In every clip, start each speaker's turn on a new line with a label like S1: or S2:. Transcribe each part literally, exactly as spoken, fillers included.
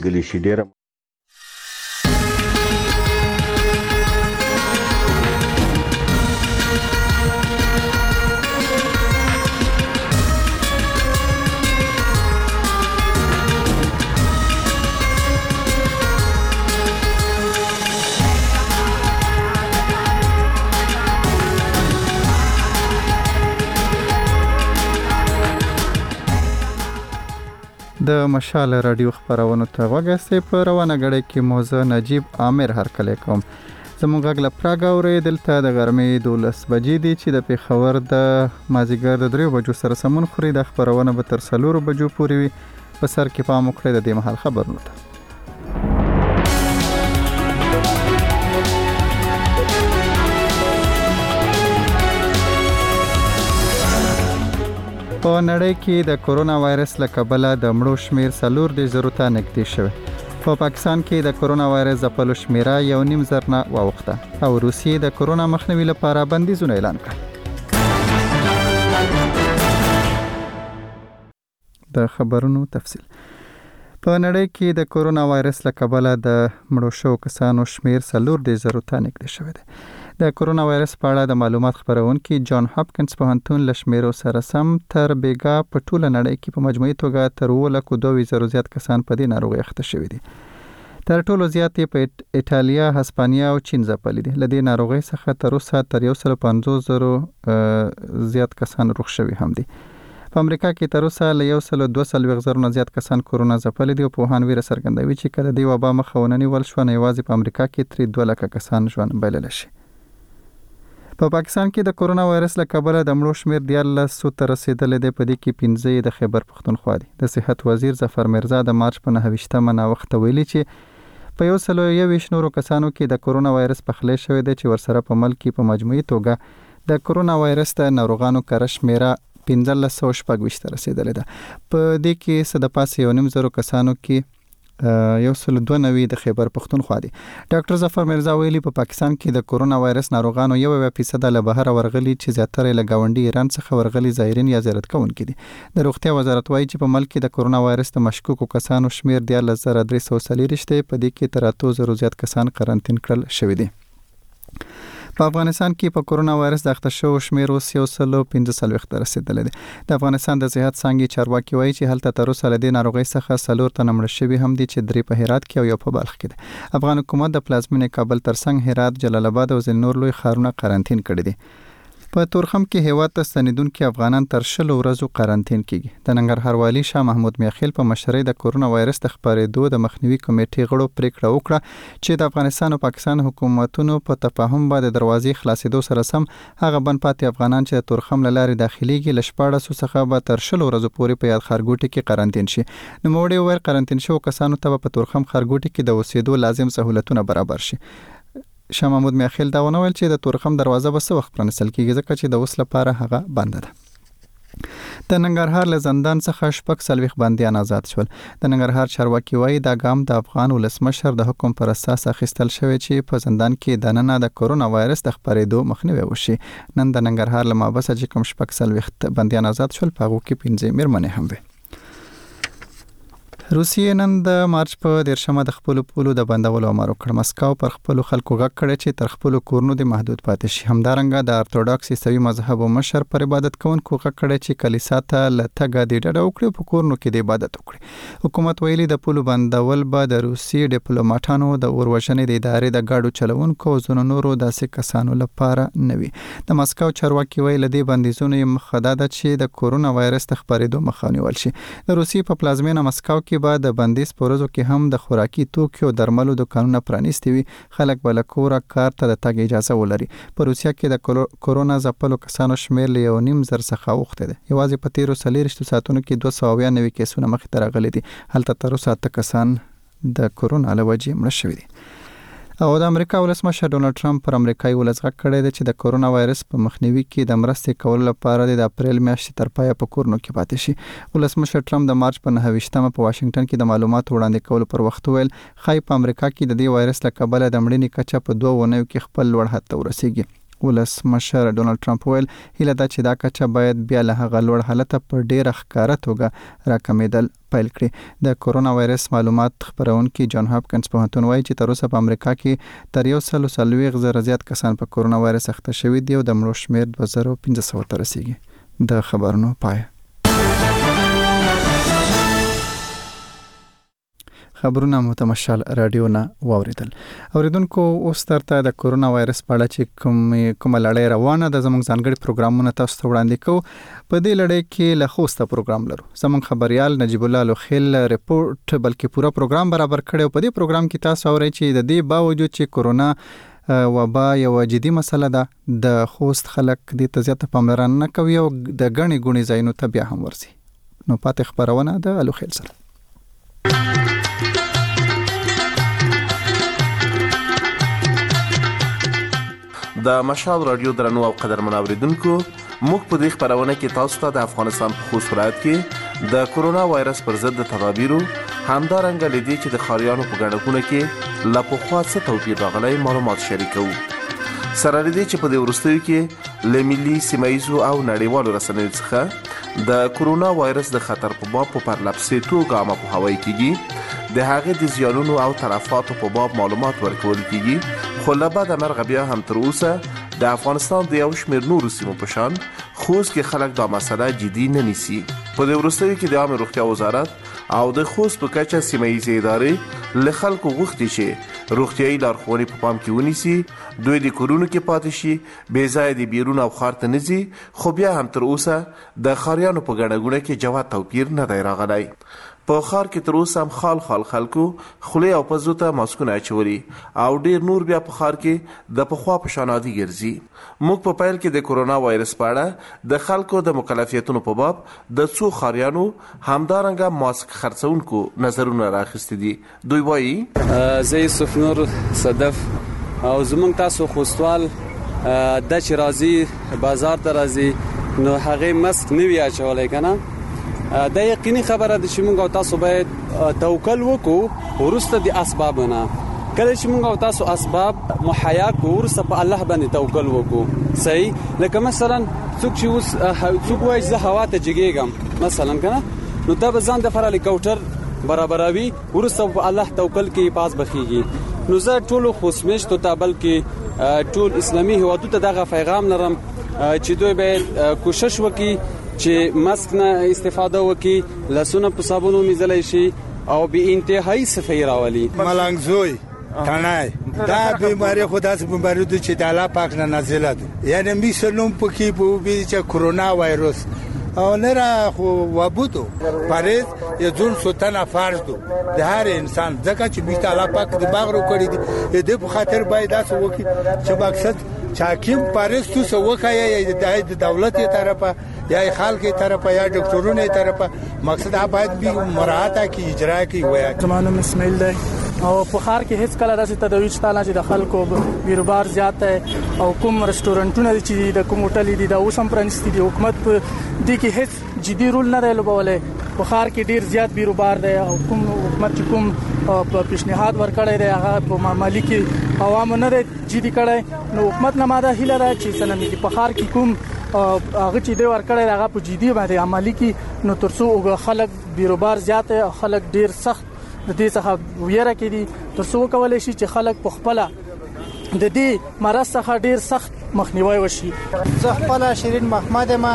S1: ګلی شي ډیره
S2: د مشال رادیو خبرونه ته وګورئ په روانه غړې کې موزه نجیب عامر هرکلی کوم زموږ غږ له پراګ اورې دلته د غرمې دولس بجې دي چې د پیښور د مازیګر د دریو بجو سره سمون خوري د خبرونه به تر څلورو بجو پورې وي په سر کې پام وکړئ د دې مهال خبرونه ته په نړۍ کې د کورونا وایرس له کبله د مړو شمیر څلور د زرو ته نږدې شوی په پاکستان کې د کورونا وایرس ځپلو شمیره یو نیم زر نه واوښته او روسیې د کورونا مخنیوي لپاره بندیزونه اعلان کړل. د خبرونو تفصیل په نړۍ کې د کورونا وایرس له کبله د مړو شوو کسانو شمیر څلور د زرو ته نږدې شوی دی. د کورونا وایرس په اړه د معلومات خبرونکي جان هاپکینز پوهنتون له شمیرو سره سم تر بیګا په ټوله نړۍ کې په مجموعي توګه تر اووه لکو دوه زره زیات کسان په دې ناروغۍ اخته شوي دي. تر ټولو زیات په ایټالیا، هسپانیا او چین ځپلي دي. له دې ناروغۍ څخه تر اوسه تر یو سل پنځوس زره زیات کسان روغ شوي هم دي. په امریکا کې تر اوسه له یو سل دوه څلوېښت زره نه زیات کسان کورونا ځپلي دي او پوهان ویره څرګندوي چې کله دې وبا مخه ونه نیول شوه نو یوازې په امریکا کې ترې دوه لکه کسان ژوند بایللی شي. په پاکستان کې د کورونا وایرس له کبله د مړو شمیر دیارلسو ته رسیدلی دی. په دې کې پنځه یې د خیبر پښتونخوا دي. د صحت وزیر ظفر مرزا د مارچ په نهه ویشتمه ناوخته ویلي چې په یو سل یو ویشت نورو کسانو کې د کورونا وایرس پخلی شوی دی چې ورسره په ملک کې په مجموعي توګه د کورونا وایرس د ناروغانو کره شمیره پنځلس سوه شپږ ویشت ته رسیدلی ده. په دې کې څه د پاسه یو نیم زرو کسانو کې یو سل دوه نوي د خیبر پښتونخوا دي. ډاکټر ظفر مرزا ویلي په پاکستان کې د کورونا وایرس ناروغانو یو اویا فیصد له بهر ورغلي چې زیاتره له گاونډي ایران څخه ورغلي زایرین یا زیارت کوونکي دي. د روغتیا وزارت وایي چې په ملک کې د کورونا وایرس د مشکوکو کسانو شمیر دیارلس زره درې سوه څلېرویشت دی. په دې کې تر اتو زرو زیات کسان قرنطین کړل شوي دي. په افغانستان کې په کورونا وایرس د اخته شوو شمیر اوس یو سل پنځه څلوېښت ته رسیدلی دی. د افغانستان د صحت څانګې چارواکي وایي چې هلته تر اوسه له دې ناروغۍ څخه څلور تنه مړه شوي هم دي چې درې په هرات کې او یو په بلخ کې دی. افغان حکومت د پلازمینې کابل ترڅنګ هرات، جلال آباد او ځینې نور لوی ښارونه قرنطین کړي دي. په تورخم کې هیواد ته ستنېدونکي افغانان تر شلو ورځو قرنطین کیږي. د ننګرهار والي شاه محمود میاخیل په مشرۍ د کورونا وایرس د خپرېدو د مخنیوي کمیټې غړو پریکړه وکړه چې د افغانستان او پاکستان حکومتونو په تفاهم باندې دروازې خلاصېدو سره سم هغه بند پاتې افغانان چې د تورخم له لارې داخليږي له شپاړسو څخه به تر شلو ورځو پورې په یاد ښارګوټي کې قرنطین شي. نوموړي وویل قرنطین شوو کسانو ته په تورخم ښارګوټي کې د اوسېدو لازم سهولتونه برابر شي. شاه محمود میاخیل دا ونه ویل چې د تورخم دروازه به څه وخت پرانیستل کیږي ځکه چې د اوس لپاره هغه بنده ده. د ننګرهار له زندان څخه شپږ څلوېښت بندیان آزاد شول. د ننګرهار چارواکي وایي دا ګام د افغان ولسمشر د حکم پر اساس اخیستل شوی چې په زندان کې دننه د کورونا وایرس د خپرېدو مخنیوی وشي. نن د ننګرهار له مابسه چې کوم شپږ څلوېښت بندیان آزاد شول په هغو کې پنځه مېرمنې هم وي. روسیې نن د مارچ په دیرشمه د خپلو پولو د بندولو امر وکړ. مسکو پر خپلو خلکو غږ کړی چې تر خپلو کورونو دې محدود پاتې شي. همدارنګه د ارتوډاکس عیسوي مذهب مشر پر عبادت کوونکو غږ کړی چې کلیسا ته له تګه دې ډډه وکړي او په کورونو کې د عبادت وکړي. حکومت ویلي د پولو بندول به د روسي ډیپلوماټانو د اور وژنې د ادارې د ګاډو چلوونکو او ځینو نورو داسې کسانو لپاره نه وي. د مسکو چارواکي ویل د دې بندیزونو یې مخه دا ده چې د کورونا وایرس د خپرېدو مخه ونیول شي. د روسي په پلازمینه مسکو کې به د بندیز په ورځو کې هم د خوراکي توکو او درملو دکانونه پرانیستي وي. خلک به له کوره کار ته د تګ اجازه ولري. په روسیه کې د کورونا ځپلو کسانو شمیر له یو نیم زر څخه اوښتی دی. یوازې په تیرو څلېرویشتو ساعتونو کې دوه سوه اویا نوي کیسونه مخې ته راغلي دي. هلته تر اوسه اته کسان د کورونا له وجې مړه شوي دي. او د امریکا ولسمشر ډونالد ټرمپ پر امریکایي ولس غږ کړی دی چې د کورونا وایرس په مخنیوي کې د مرستې کولو لپاره د اپریل میاشتې تر پایه په کورونو کې پاتې شي. ولسمشر ټرمپ د مارچ په نهه ویشتمه په واشنگټن کې د معلوماتو وړاندې کولو پر وخت ویل ښایي په امریکا کې د دې وایرس له کبله د مړینې کچه په دوه اونیو کې خپل لوړ حد ته ورسیږي. ولسمشر ډونالد ټرمپ ویل هیله ده چې دا کچه باید بیا له هغه لوړ حالت په ډیره ښکاره توګه راکمېدل پیل کړي. د کورونا وایرس معلومات خبرونکي جان هاپکینز پوهنتون وایي چې تر اوسه په امریکا کې تر یو سل څلوېښت زره زیات کسان په کورونا وایرس اخته شوي دي او د مړو شمېر دوه زره پنځه سوه ته رسیږي. د خبرونو پای. خبرونه متمشال رادیو نه واوریدل. اوریدونکو اوس ترته د کورونا وایرس په اړه چې کوم کومه لړۍ روانه ده زموږ ځانګړي پروګرامونه تاسو ته وړاندې کوو. په دې لړۍ کې له خوسته پروګرام لرو. زموږ خبريال نجیب الله لوخیل ریپورت بلکې پوره پروګرام برابر کړی او په دې پروګرام کې تاسو اورئ چې د دې باوجود چې کورونا وبا یو جدي مسله ده د خوست خلک دې ته زیاته پاملرنه نه کوي او د غني غوني ځایونو ته بیا هم ورسي. نو پاتې خبرونه د لوخیل سره.
S1: د مشال رادیو درنو او قدرمن اوریدونکو موږ په دې خبرونه کې تاسو ته د افغانستان په خوست ولایت کې د کورونا وایرس پر ضد تدابیرو همدارنګه لدی چې د خاریانو په ګڼګونه کې لا په خوا څه توپیر راغلی معلومات شریکو. سره لدی چې په دې ورستیو کې ل ملي سیمایزو او نړیوالو رسنیو څخه د کورونا وایرس د خطر په باب په پرلپسې توګه عامه پوهاوی کیږي. د هغه د زیانونو او تلفاتو په باب معلومات ورکول کیږي. خو له بعد مرغه بیا هم تر اوسه د افغانستان د یو شمېر نورو سیمو په شان خوست کې خلک دا مسله جدي نه نیسي. په دې وروستیو کې د عامه روغتیا وزارت او د خوست په کچه سیمه ییزې ادارې له خلکو غوښتي چې روغتیایي لارښوونې په پام کې ونیسي، دوی د کورونو کې پاتې شي، بې ځایه د بیرون او ښار ته نه ځي. خو بیا هم تر اوسه د ښاریانو په ګڼه ګوڼه کې جوت توپیر نه دی راغلی. په ښار کې تر اوسه هم خال خال خلکو خولې او پزو ته ماسکونه اچولي او ډیر نور بیا په ښار کې د پخوا په شان عادي ګرځي. موږ په پیل کې د کورونا وایرس په اړه د خلکو د مکلفیتونو په باب د څو ښاریانو همدارنګه ماسک خرڅونکو نظرونه راخیستي دي. دوی وایي
S3: زه یوسف نور صدف او زمونږ تاسو خوستوال د چې راځي بازار ته راځي نو هغه ماسک نه وی اچولای کنه. دا یقیني خبره ده چې موږ او تاسو باید توکل وکړو ورسته د اسبابونه. کله چې موږ او تاسو اسباب محیا کو ورسته په الله باندې توکل وکړو. صحیح لکه مثلا څوک چې اوس څوک وایي زه هوا ته جګیږم مثلا کنه نو دا به ځان د فر هلیکوپټر برابروي ورسته په الله توکل کې پاس بخیږي. نو زه ټول خوشمش ته تابل کې ټول اسلامي هوادو ته دغه پیغام لرم چې دوی باید کوشش وکړي چې ماسک نه استفاده وکړي، لاسونه په صابون ومینځل شي او به انتهایی صفای راولي.
S4: ملنګ زوی تنای دا بیماری خداس بیماری د چې د الله پاک نه نازله ده یعنی می سلام پکې په بي چې کورونا وایرس او نه را خو وبودو پرېز یو ځون سوتنه فرض دو د هر انسان ځکه چې بیت الله پاک د باغ رو کړی دي د په خاطر باید تاسو وکړي چې مقصد چاکیم پرېز تو سو وکړي د دولت طرفه یا خلک طرفه یا ډاکټرونو طرفه مقصد باید به مراعات کی اجرا کی وای.
S5: زمانو اسماعیل دی او په خار کې هیڅ کله داسې تدویج تعالی چې د خلکو بیروبار زیات او کوم رستورانټونه چې د کوم هوټل دي دا اوس هم پرانستي دي. حکومت په دې کې هیڅ جدي رول نه لوبولې. په خار کې ډیر زیات بیروبار دی او کوم حکومت چې کوم په پیشنهاد ورکړی دی هغه په معاملې کې عوام نه جدي کړي. نو حکومت نه ماده هیله را چې سنمي په خار کې کوم هغه چې دی ورکړی هغه په جدي باندې عملی کې نو ترڅو خلک بیروبار زیات او خلک ډیر سخت د دې څخه ویره کې دي ترڅو کولای شي چې خلک په خپل د دې مرض څخه ډیر سخت مخنیوي وشي.
S6: زه خپل شیرین محمد ما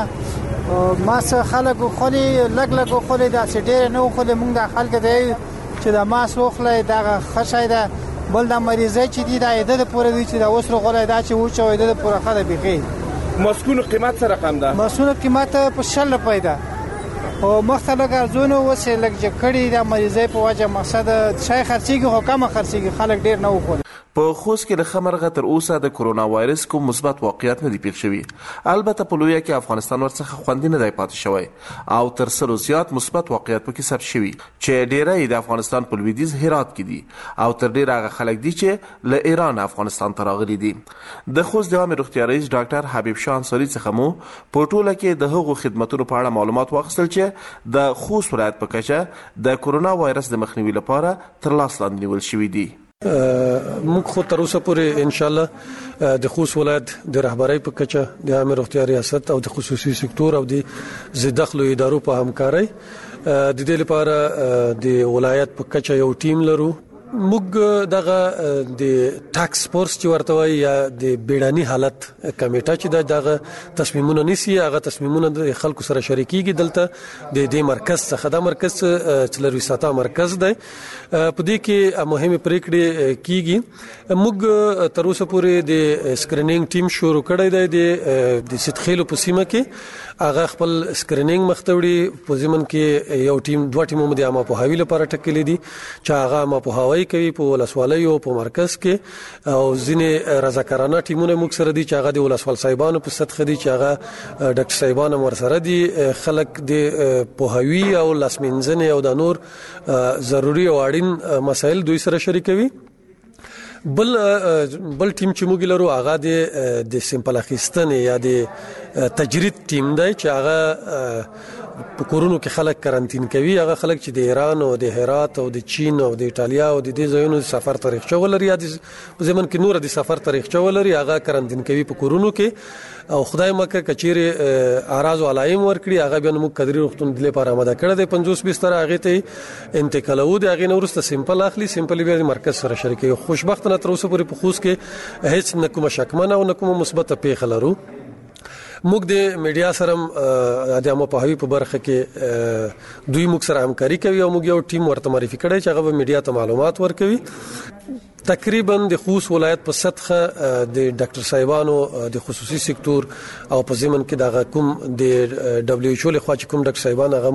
S6: ما سره خلکو خولي لګ لګ خولي دا چې ډیر نه خولي مونږ د خلک دی چې د ماس وخلې دا خشای دا بل د مریضای چې دی دا د پوره دی چې دا وسره خولای دا چې و چې د پوره خاله بيخي.
S1: ماسکونو قیمت سره رقم ده؟
S6: ماسکونو قیمت په شل روپۍ ده او مختلف ارزونه وسه لګ جکړی د مریضای په وجه مقصد شای خرڅيږي خو کم خرڅيږي خلک ډیر نه وخوري.
S1: په خوست کې د خمرغه تر اوسه د کورونا وایرس کوم مثبت واقعیت نه دی پیښ شوی. البته په لویه کې افغانستان ورڅخه خوندې نه دی پاتې شوی او تر سلو زیات مثبت واقعیت پکې ثبت شوی چې ډیره د افغانستان په لویدیځ هرات کې دي او تر ډیره هغه خلک دي چې له ایران افغانستان ته راغلي دي. د خوست د عامه روغتیا رئیس ډاکټر حبیب شاه انصاری څخه مو په ټوله کې د هغو خدماتو په اړه معلومات واخیستل چې د خوست ولایت په کچه د کورونا وایرس د مخنیوي لپاره تر لاس لاندې نیول شوی دي.
S7: موږ خو تر اوسه پورې ان شاء الله د خوست ولایت د رهبرۍ په کچه د عامه روغتیا ریاست او د خصوصي سکتور او د زدخلو ادارو په همکارۍ د دې لپاره د ولایت په کچه یو ټیم لرو. موږ دغه د ټاکس فورس چې ورته وایي یا د بیړني حالت کمیټه چې دغه تصمیمونه نیسي، هغه تصمیمونه د خلکو سره شریکيږي. دلته د دې مرکز څخه دا مرکز څلروي ساته مرکز دی، په دې کې مهمه پریکړې کیږي. موږ تر اوسه پورې د سکرینینګ ټیم شروع کړی دی د سیدخیلو په سیمه کې. هغه خپل سکرینینګ مختوړي په ځمن کې یو ټیم دوه ټیمونه د عامه پوهاوی لپاره ټاکلي دي چې هغه عامه پوهاوی کوي په ولسوالۍ او په مرکز کې، او ځینې رضاکارانه ټیمونه موږ سره دي چې هغه د ولسوال صاحبانو په سطح دي چې هغه ډاکټر صاحبانو ور سره دي. خلک د پوهاوی او لاسمنځنه او د نور ضروری او اړین مسایل دوی سره شریکوي. بل بل ټیم چې موږ لرو هغه د د سیمپل اخیستنې یا د تجرید ټیم دی چې هغه په کورونو کې خلک کرانتین کوي. هغه خلک چې د ایران او د هرات او د چین او د ایتالیا او د دې ځایونو سفر تاریخچه ولري یا د زمون کې نور د سفر تاریخچه ولري، هغه کرانتین کوي په کورونو کې. او خدای مکه کچېره اراز او علایم ورکړي، هغه بیا موږ قدرې روغتون د لپاره آماده کړی دی. پنځوس بستر هغه ته انتقالو دی، هغه نورسته سیمپل اخلي، سیمپل بیا د مرکز سره شریکي. خوشبختانه تر اوسه پورې په خوست کې هیڅ نه کومه شکمنه او نه کومه مثبته پیښه لرو. موږ د میډیا سره د عامه پوهاوی په برخه کې دوی موږ سره همکاري کوي او موږ یو ټیم ورته معرفي کړی چې هغه میډیا ته معلومات ورکوي. تقریبا د خوست ولایت په سطحه د ډاکټر صاحبانو د خصوصي سکتور او په ضمن کې د کوم د دبليو ایچ او له خوا چې کوم ډاکټر صاحبان هغه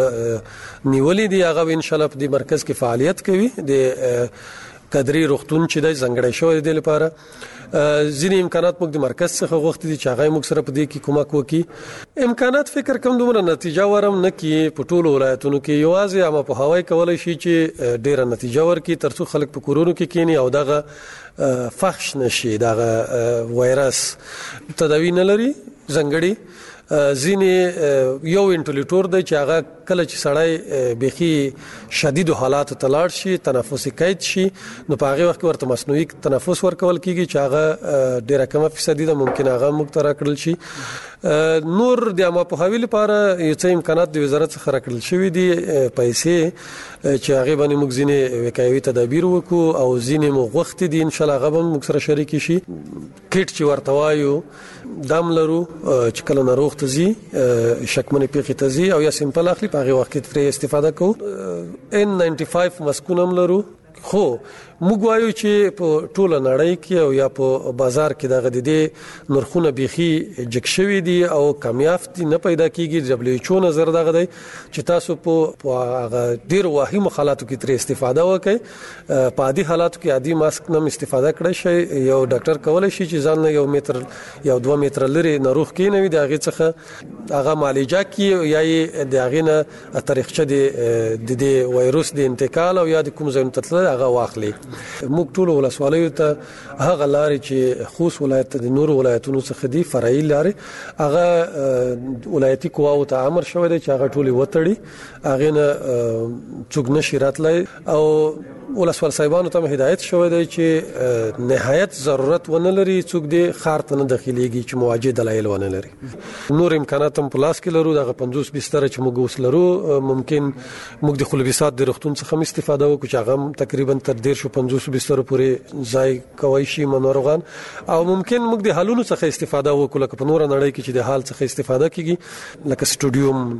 S7: موږ نیولې دي، هغه ان شاء الله په دې مرکز کې فعالیت کوي. د قدرې روغتون چې د زنګړې شوې د لپاره ځینې امکانات موږ د مرکز څخه غوښتي دي چې هغه موږ سره په دې کې کومک وکړي. امکانات فکر کوم دومره نتیجه ورم نه کی په ټولو ولایتونو کې، یوازې عامه پوهاوی کولای شي چې ډیره نتیجه ورکړي ترڅو خلک په کورونو کې کینی او دغه فحش نشي، دغه وایرس تداوی نه لري. زنګړې ځینې یو انټلیټور دی چې هغه کله چې سړی بيخي شدید حالات تلاړ شي، تنفسي قید شي، نو په هغه وخت کې ورته مصنوعي تنفس ورکول کیږي چې هغه ډیره کمه فیصدي ده، ممکن هغه موږ تر کړل شي. نور د عامه پوهاوی لپاره یو څه امکانات د وزارت څخه راکړل شوی دي، پیسې چې هغه باندې موږ ځینې وکایوي تدابیر وکړو او ځینې موږ وخت دي ان شاء الله هغه موږ سره شریک شي. کیټ چې ورته وایو دام لرو چې کله ناروغ ته زی شکمنې پیښې ته زی او یا سیمپل اخلي، په هغه وخت کې ترې استفاده کوو. ان ناینټي فایو مسکونم لرو. خو موږ وایو چې په ټوله نړۍ کې او یا په بازار کې دغه د دې نرخونه بيخي جګ شوي دي او کامیاب دي نه پیدا کیږي. دبليو ایچ او نظر دغه دی چې تاسو په هغه ډیر واهي حالاتو کې تر استفاده وکړئ. په عادي حالاتو کې عادي ماسک نه استفاده کړئ شي. یو ډاکټر کولای شي چې ځان یو متر یا دوه متر لري ناروغ کې نه وي، د هغه څخه هغه معالجه کی یا د هغه نه تاریخچه د د وایروس د انتقال او یا د کوم ځای ته هغه واخلي. موږ ټول ولسوالیو ته هغه لارې چې خوست ولایت د نور ولایتونو څخه دي فرعي لارې هغه ولایتي قواو ته امر شوی دی چې هغه ټولي وتړي، هغه نه څوک نشي راتلای او ولسوال صاحبانو ته هدایت شوی دی چې نهایت ضرورت ونه لري څوک د خار ته نه داخليږي چې مواجه دلایل ونه لري. نور امکانات هم په لاس کې لرو، دغه پنځوس بستر چې موږ اوس لرو ممکن موږ د خلبسات د روغتون څخه استفاده وکړو چې هغه تقریبا تر ډیر شو پنځوس بستر پورې ځای کوي شي منورغان، او ممکن موږ د حالونو څخه استفاده وکړو لکه په نور نړۍ کې چې د حال څخه استفاده کیږي، لکه سټوډیوم،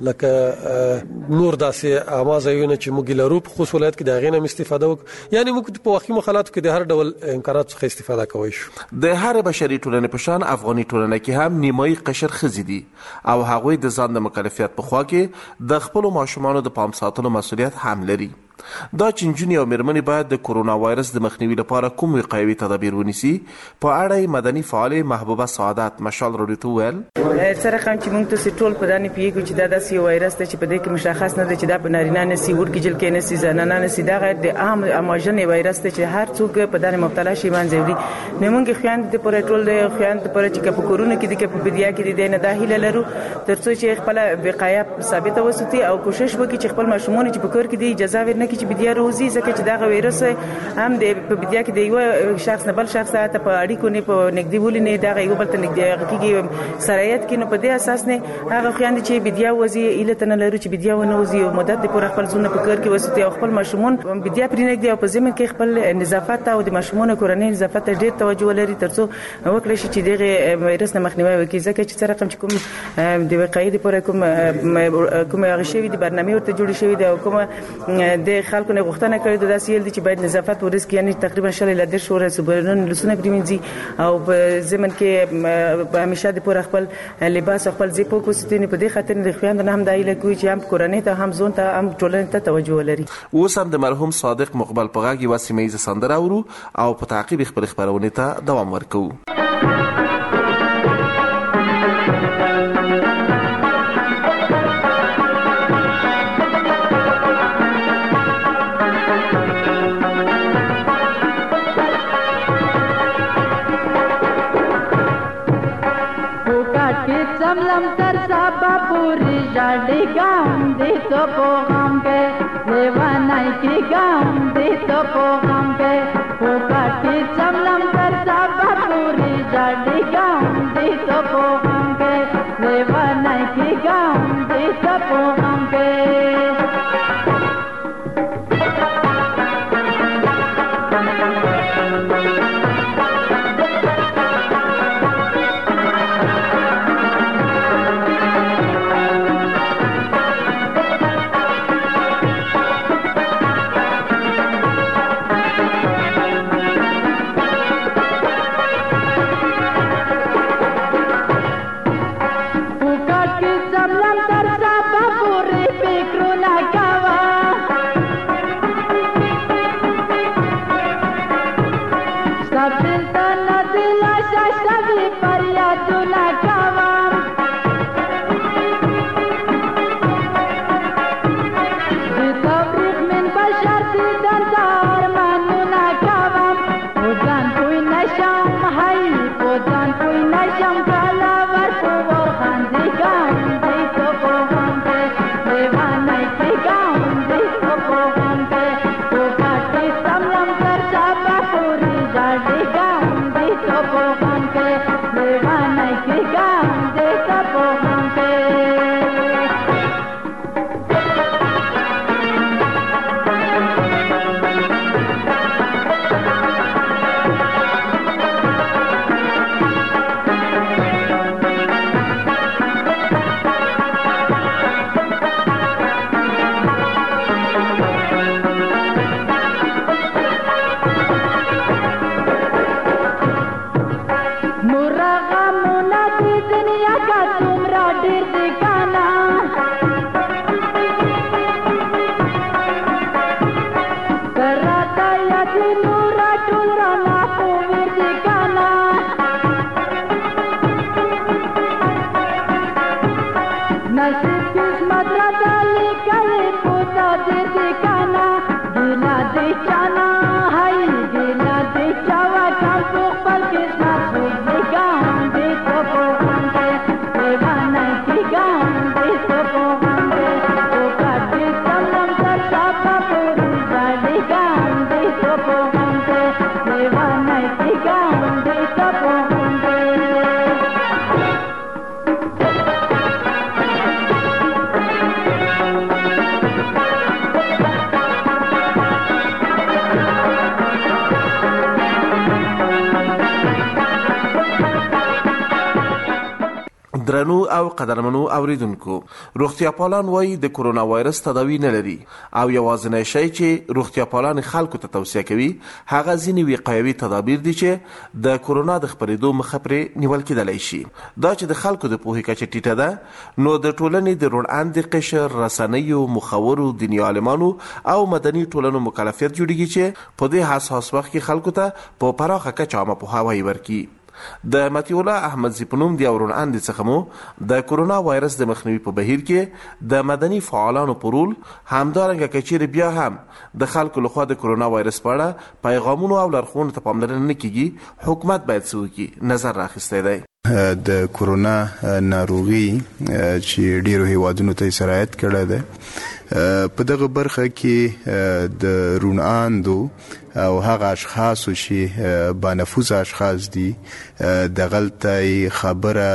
S7: لکه نور داسې اوازونه چې موږ لرو په خصوص ولایت کې دغه نه استفاده وکړو. یعنی موږ په واقعي مخالفت کې د هر ډول امکانات څخه استفاده کوي شو.
S1: د هر بشري ټولنې په شان افغاني ټولنه کې هم نیمایي قشر ښځې دي او هغوی د ځان د مکلفیت په خوا کې د خپلو ماشومانو د پام ساتلو مسؤلیت هم لري. دا چې نجونې او مېرمنې باید د کورونا وایرس د مخنیوي لپاره کوم وقایوي تدابیر ونیسي، په اړه مدني فعالې محبوبه سعادت مشال راډیو ته وویل
S8: سره کوم چې موږ ته ټول په دانه پیګو چې دا داسې وایرس ته چې په دې کې مشخص نه دی چې دا په نارینه نه سی ورګ جل کې نه سی زنانه نه سی دا غیر د عام اماجن وایرس ته چې هر څوک په دانه مبتلا شي منځوري نه موږ خويند د پر ټول د خويند پر چې په کورونا کې د په بدیا کې د نه داخله لرو ترڅو چې خپل وقایه ثابته وساتي او کوشش وکړي چې خپل ماشومان چې په کور کې د اجازه ورنه کې چې بدیا روزي ځکه چې دا وایرس هم د په بدیا کې د یو شخص نه بل شخص ته په اړیکو نه په نږدې ولې نه دا یو بل ته نږدې کېږي سرایت کې نو په دې اساس نه هغه خويند چې بدیا وزي اله تنه لري چې بدیا ونه وزي او مدد د پوره خپل زونه په کار کې وسته او خپل ماشومان بدیا پرې نه دی او په ځمن کې خپل نظافت او د ماشومان کورنۍ نظافت ډېر توجه لري ترڅو وکړي چې دغه وایرس نه مخنیوي وکړي ځکه چې سره کوم چې کوم د وقایې لپاره کوم کوم هغه شی د برنامه ورته جوړ شوی دی او کوم د خلکو نه غوښتنه کړې ده داسې دي چې باید نظافت ورسک یعنی تقریبا شل ل درې شوره سبرنن لسونه پریمنځي او په ځمن کې همیشه د پوره خپل لباس خپل زیپو کو ستنی په دې خاطر د خويند نه هم دایله کوي چې هم کورنۍ ته هم زون ته هم ټولنې ته توجه لري.
S1: اوس هم د مرحوم صادق مقبل پغاګي وسیمه سندره اورو او په تعقیب خبر خبرونه ته دوام ورکو.
S9: समलम तर साबा पूरी जाडी गाम दे तो पोगम के लेवानाई की गाम दे तो पोगम के होका की समलम तर साबा पूरी जाडी गाम दे तो पोगम के लेवानाई की गाम दे तो पोगम के
S1: درنو او قدرمنو اوریدونکو روغتیا پالان وایي د کرونا وایرس تداوی نه لري او یوازینی شی چې روغتیا پالان خلکو ته توصیه کوي هغه ځینې وقایوي تدابیر دي چې د کرونا د خپرېدو مخه پرې نیول کېدلی شي. دا چې د خلکو د پوهې کچه ټیټه ده نو د ټولنې د روڼاندې قشر رسنیو مخورو دیني عالمانو او مدني ټولنو مکلفیت جوړیږي چې په دې حساس وخت کې خلکو ته په پراخه کچه عامه پوهاوی ورکړي. د متي الله احمد زیپنوم دی اورون اند څخه مو د کرونا وایرس د مخنیوي په بهیر کې د مدني فعالانو پرول همدارنګه کچیر بیا هم د خلکو لخوا د کرونا وایرس په اړه پیغامونو او لارښوونو ته پاملرنه نه کیږي. حکومت باید څه وکړي؟ نظر راخستی دی.
S10: د کرونا ناروغي چې ډیرو هیوادونو ته سرایت کړه ده په دغه برخه کې د روناندو او هغه اشخاص چې با نفوذ اشخاص دي د غلطي خبره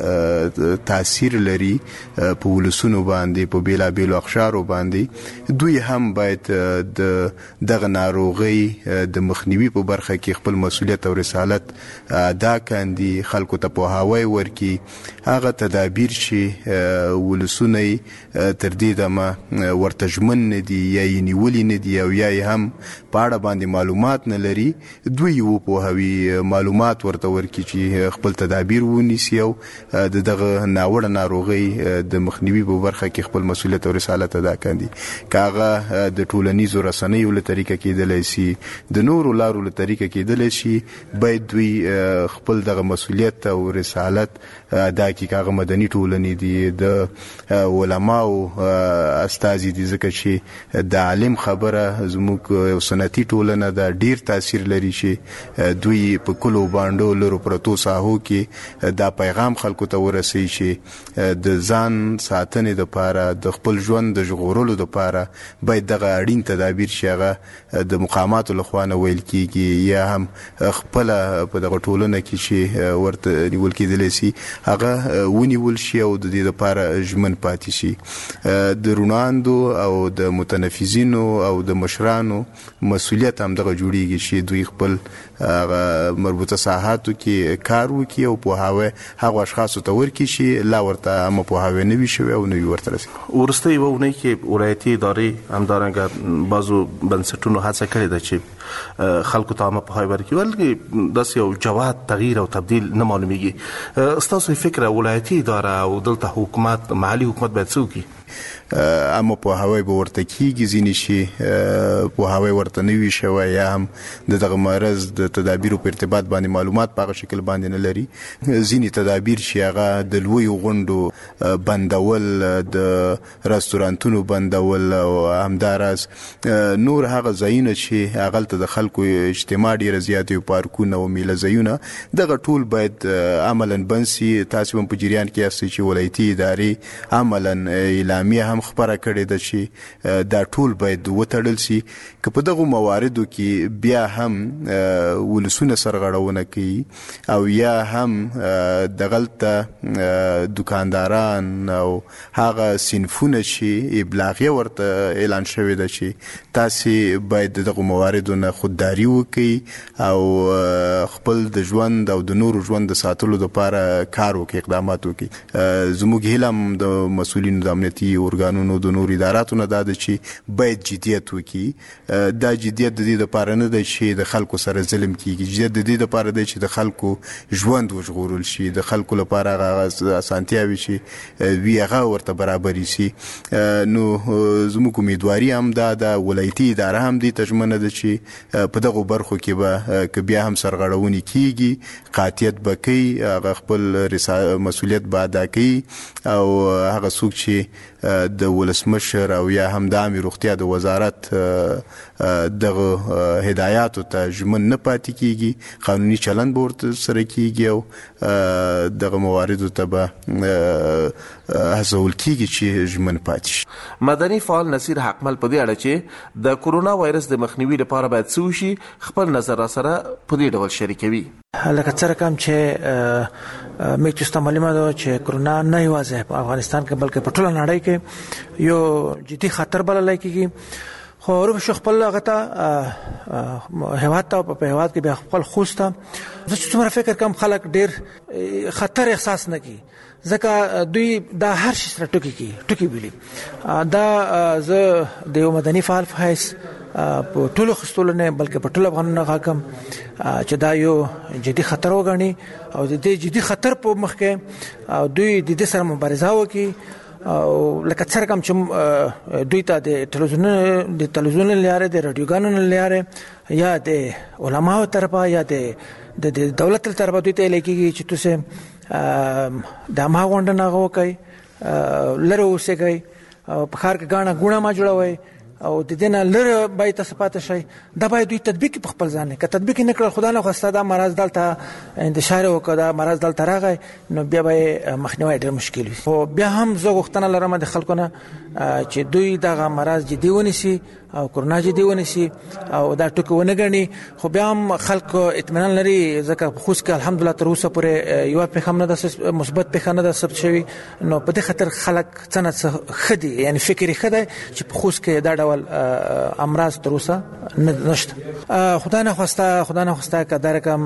S10: تاثیر لري په ولسونو باندې په بیلا بیلو اقشارو باندې دوی هم باید د دغه ناروغي د مخنیوي په برخه کې خپل مسولیت او رسالت ادا کړي، خلکو ته په هواي ورکی هغه تدابیر چې ولسونه تر دې دمه ورته ژمن نه دي یا یې نیولي نه دي او یا هم په اړه باندې معلومات نه لري، دوی یو په هوی معلومات ورته ورکی چې خپل تدابیر ونیسي او د دغه ناوړه ناروغي د مخنیوي په برخه کې خپل مسولیت او رسالت ادا کړي. کاغه د ټولنیزو رسنیو له طریقه کېدلی شي، د نورو لارو له طریقه کېدلی شي، باید دوی خپل دغه مسولیت او رسالت ادا کړي. کاغه مدني ټولنې دي، د علماو استازي دي، ځکه چې د عالم خبره زموږ یو سنتي ټولنه دا ډیر تاثیر لري چې دوی په کلو باندې لرو پرتو ساحو کې دا پیغام خلکو ته ورسي چې د ځان ساتنې لپاره د خپل ژوند د ژغورلو لپاره باید دغه اړین تدابیر شغه د مقاماتو لخوا نه ویل کیږي یا هم خپل په دغه ټولنه کې چې ورته نیول کېدلی شي هغه ونیول شي او د دې لپاره ژمن پاتې شي. د روناندو او د متنفذینو او د مشرانو مسولیت هم دغه جوړیږي چې دوی خپل مربوطه ساحاتو کې کار وکړي او په هغه هغه اشخاصو ته ورکړي چې لا ورته هم په هغه نوي شوی او نوي ورته رسي.
S1: ورسته یو نه کې ولایتي ادارې همدارنګه بعضو بنسټونو هڅه کړې ده چې خلکو ته هم په هغه ورکړي، ولکه داس یو جواد تغییر او تبديل نه معلومیږي. استاسو فکر ولایتي اداره او دلته حکومت محلي حکومت باید څه وکړي؟
S10: اما په هواي به ورته کېږي، ځینې شي په هواي ورته نه وي شوی یا هم د دغه مرض د تدابیرو په ارتباط باندې معلومات په هغه شکل باندې نه لري. ځینې تدابیر چې هغه د لویو غونډو بندول، د رستورانتونو بندول او همداراز نور هغه ځایونه چې هغلته د خلکو اجتماع ډېره زیات وي، پارکونه او میله ځایونه، دغه ټول باید عملاً بند شي. تاسو هم په جریان کې یاستئ چې ولایتي ادارې عملاً اعلامیه هم خبره کړې ده چې دا ټول باید وتړل شي. که په دغه مواردو کې بیا هم ولسونه سرغړونه کوي او یا هم دغلته دکانداران او هغه صنفونه چې ابلاغیه ورته اعلان شوی ده چې تاسو باید دغه مواردو نه خودداري وکړي او خپل د ژوند او د نورو ژوند د ساتلو لپاره کار وکړي، اقدامات وکړي. زموږ هیله د مسؤلینو د امنیتي ارګانونو د نور اداراتو نه دا ده چې باید جدیت وکړي. دا جدیت د دې لپاره نه دی چې د خلکو سره ظلم کیږي، جدیت د دې لپاره دی چې د خلکو ژوند وژغورل شي، د خلکو لپاره هغه اسانتیاوي چې وی هغه ورته برابر شي. نو زموږ امیدواري هم دا د ولایتي اداره هم دې تجمنه ده چې په دغه برخو کې به که بیا هم سرغړونې کیږي، قاطعیت به کوي، هغه خپل مسولیت به ادا کوي او هغه څوک چې د ولسمشر او یا هم د عامه روغتیا د وزارت دغه هدایاتو ته ژمن نه پاتې کیږي، قانوني چلند به ورته سره کیږي او دغه مواردو ته به هڅول کیږي چې ژمن پاتې شي.
S1: مدني فعال نصیر حقمل په دې اړه چې د کرونا وایرس د مخنیوي لپاره باید څه وشي خپل نظر سره په دې ډول شریکوي.
S11: لکه څنګه کوم چې مې چې معلومه ده چې کرونا نه یوازې په افغانستان کې بلکې په ټوله نړۍ کې یو جدي خطر بلل کېږي. خو روح شو خپل غته هواد ته په هواد کې به خپل خوسته زه چې څومره فکر کوم خلک ډیر خطر احساس نه کوي، ځکه دوی دا هر شي سره ټوکی کوي ټوکی ویلي. دا زه د یو مدني فعال فحیث په ټولو خستولو نه بلکې په ټولو افغانانو غاکم چې دا یو جدي خطر وګڼي او د دې جدي خطر په مخ کې دوی د دې سره مبارزه وکړي. او لکه څنګه کوم چې دوی ته د ټلویزیون د ټلویزیون لاره د رادیوګانو لاره یا د علماو طرفه یا د د دولت طرفه دوی ته لیکيږي چې تاسو د ما غونډه نه غوکای لره اوسېږي او په خار کې غاڼه ګونه ما جوړوي او د دې نه لره باید تاسو پاتې شئ دا باید دوی تطبیق په خپل ځان کې تطبیق نه کړل خدای نه خواسته دا مرض دلته انتشار وکړه دا مرض دلته راغی نو بیا به مخنیوي ډېر مشکل وي خو بیا هم زه غوښتنه لرم د خلکو نه چې دوی دغه مرض جدي ونیسي او کرونا جدي ونیسي او دا ټکو ونه غني خو بیا هم خلک اطمینان لري ځکه خصوص کې الحمدلله تر اوسه پورې یو په خمنه د مثبت په خنه د ثبت شوی نو په دې خاطر خلک څنګه خدي یعنی فکر خدای چې په خصوص کې دا ډول امراض تر اوسه نشته خدای نه خواسته خدای نه خواسته که دا رقم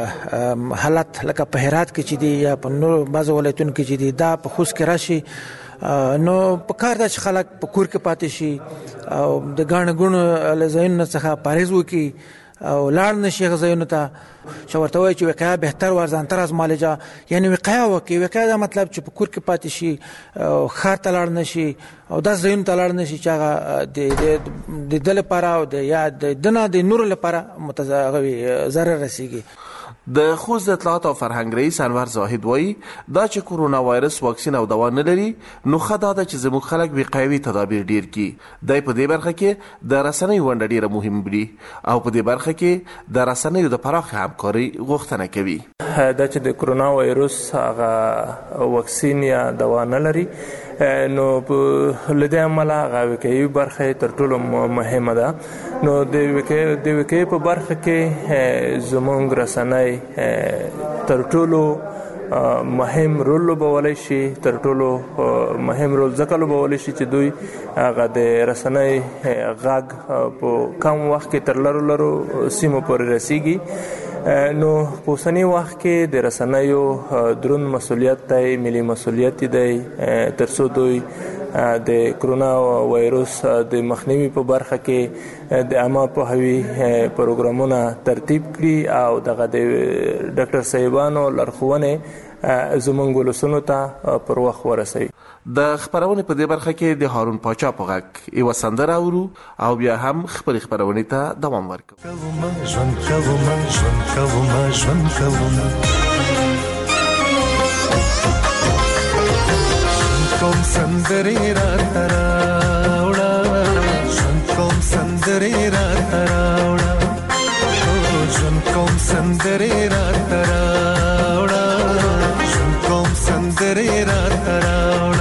S11: حالت لکه په هرات کې چې دی یا په نور بعض ولایتونو کې چې دی دا په خصوص کې راشي نو په کار د خلک په کور کې پاتې شي او د غاڼه غونو لزاین څخه پاريز وکي او لاړ نشي غزاین ته شو ورته وایي چې وقایه بهتر ورزان تر از مالجا یعنی وقایه وکي وقایه دا مطلب چې په کور کې پاتې شي او خار ته لاړ نشي او د زاین ته لاړ نشي چې هغه د د دل لپاره او د یا د دنه د نور لپاره متزاغوي ضرر رسیږي
S1: د خوست د اطلاعات او فرهنګ رئیس انور زاهد وایي دا چې کورونا وایرس واکسین او دوا نه لري نو ښه دا ده چې زموږ خلک وقایوي تدابیر ډیر کړي دی په دې برخه کې د رسنیو ونډه ډیره مهم بولي او په دې برخه کې د رسنیو د پراخه همکاري غوښتنه کوي
S12: دا چې د کورونا وایرس هغه واکسین یا دوا نه لري نو په لدې عمله هغه وقایوي برخه تر ټولو مهمه ده نو د وقایوي په برخه کې زموږ رسنۍ تر ټولو مهم رول لوبولی شي تر ټولو مهم رول ځکه لوبولی شي چې دوی هغه د رسنۍ غږ په کم وخت کې تر لرو لرو سیمو پورې رسیږي نو په اوسني وخت کې د رسنیو درون مسؤلیت دی ملي مسؤلیت دی تر څو دوی د کرونا وایرس د مخنیوي په برخه کې د عامه پوهاوي پروګرامونه ترتیب کړي او دغه د ډاکټر صاحبانو لارښوونې زموږ ولسونو ته پر وخت ورسوي
S1: د خبرونې په دې برخه کې د هارون پاچا په غږ یوه سندره اورو او بیا هم خپلې خبرونې ته دوام ورکوو
S13: ژوند کومه ژوند کومه ژوند کومه کوم سندرې راته راوړه ژوند کوم سندرې راته راوړه ژوند کوم سندرې راته راوړه ژوند کوم سندرې راته راوړه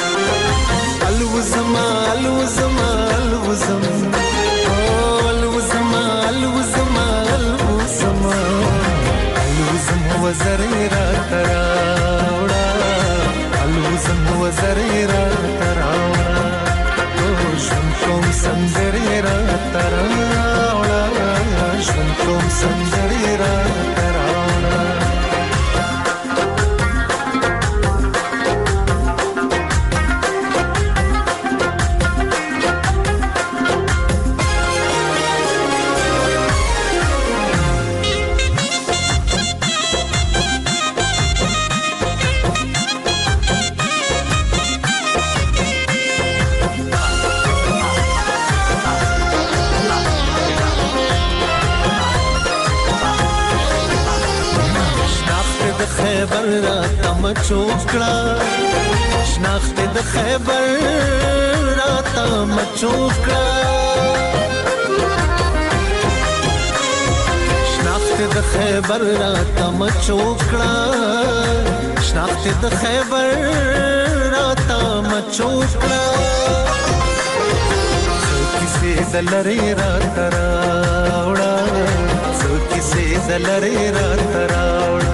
S13: الوزما الوزما الوزم الوزما الوزما الوزما الوزم وزرې راته راوړه الوزم وزرې راته راوړه ژوند کوم سندرې راته راوړه ژوند کوم سندرې راته راوړه خیبر راته مچوکړه شناخت د خیبر راته مچوکړه شناخت د خیبر راته مچوکړه شناخت د خیبر راته مچوکړه څوکې دلری راته راوړه څوکې دلری راته راوړه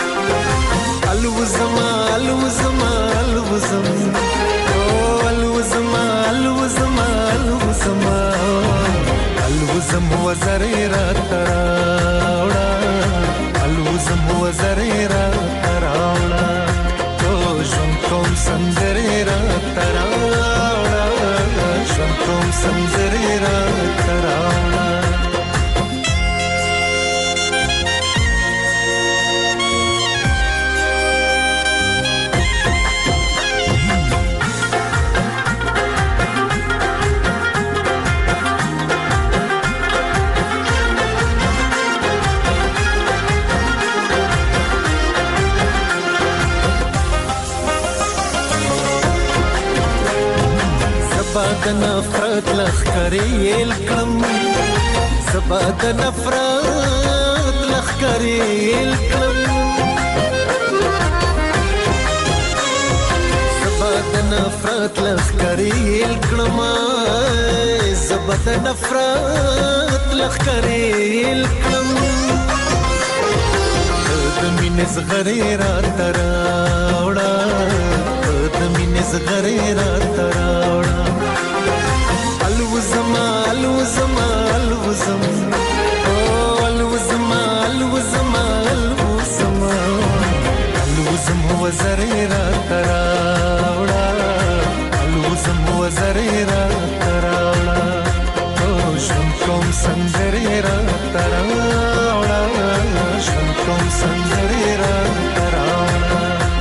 S13: الوزما الوزما الوزم الوزما الوزما الوزما الوزم وزرې راته راوړه الوزم وزرې راته راوړه ژوند کوم سندرې راته راوړه ژوند کوم سندرې راته راوړه د نفرت لخکرې یل کړم زبا د نفرت لخکرې یل کړم زبا د نفرت لخکرې یل کړم زبا د نفرت لخکرې یل کړم د مینې زغرې را تراوړه د مینې زغرې را تراوړه الوزما الوزما الوزم او الوزما الوزما الوزما الوزم وزرې را تراوړه الوزم وزرې را تراوړه او ژوند کوم سندرې را تراوړه ژوند کوم سندرې را تراوړه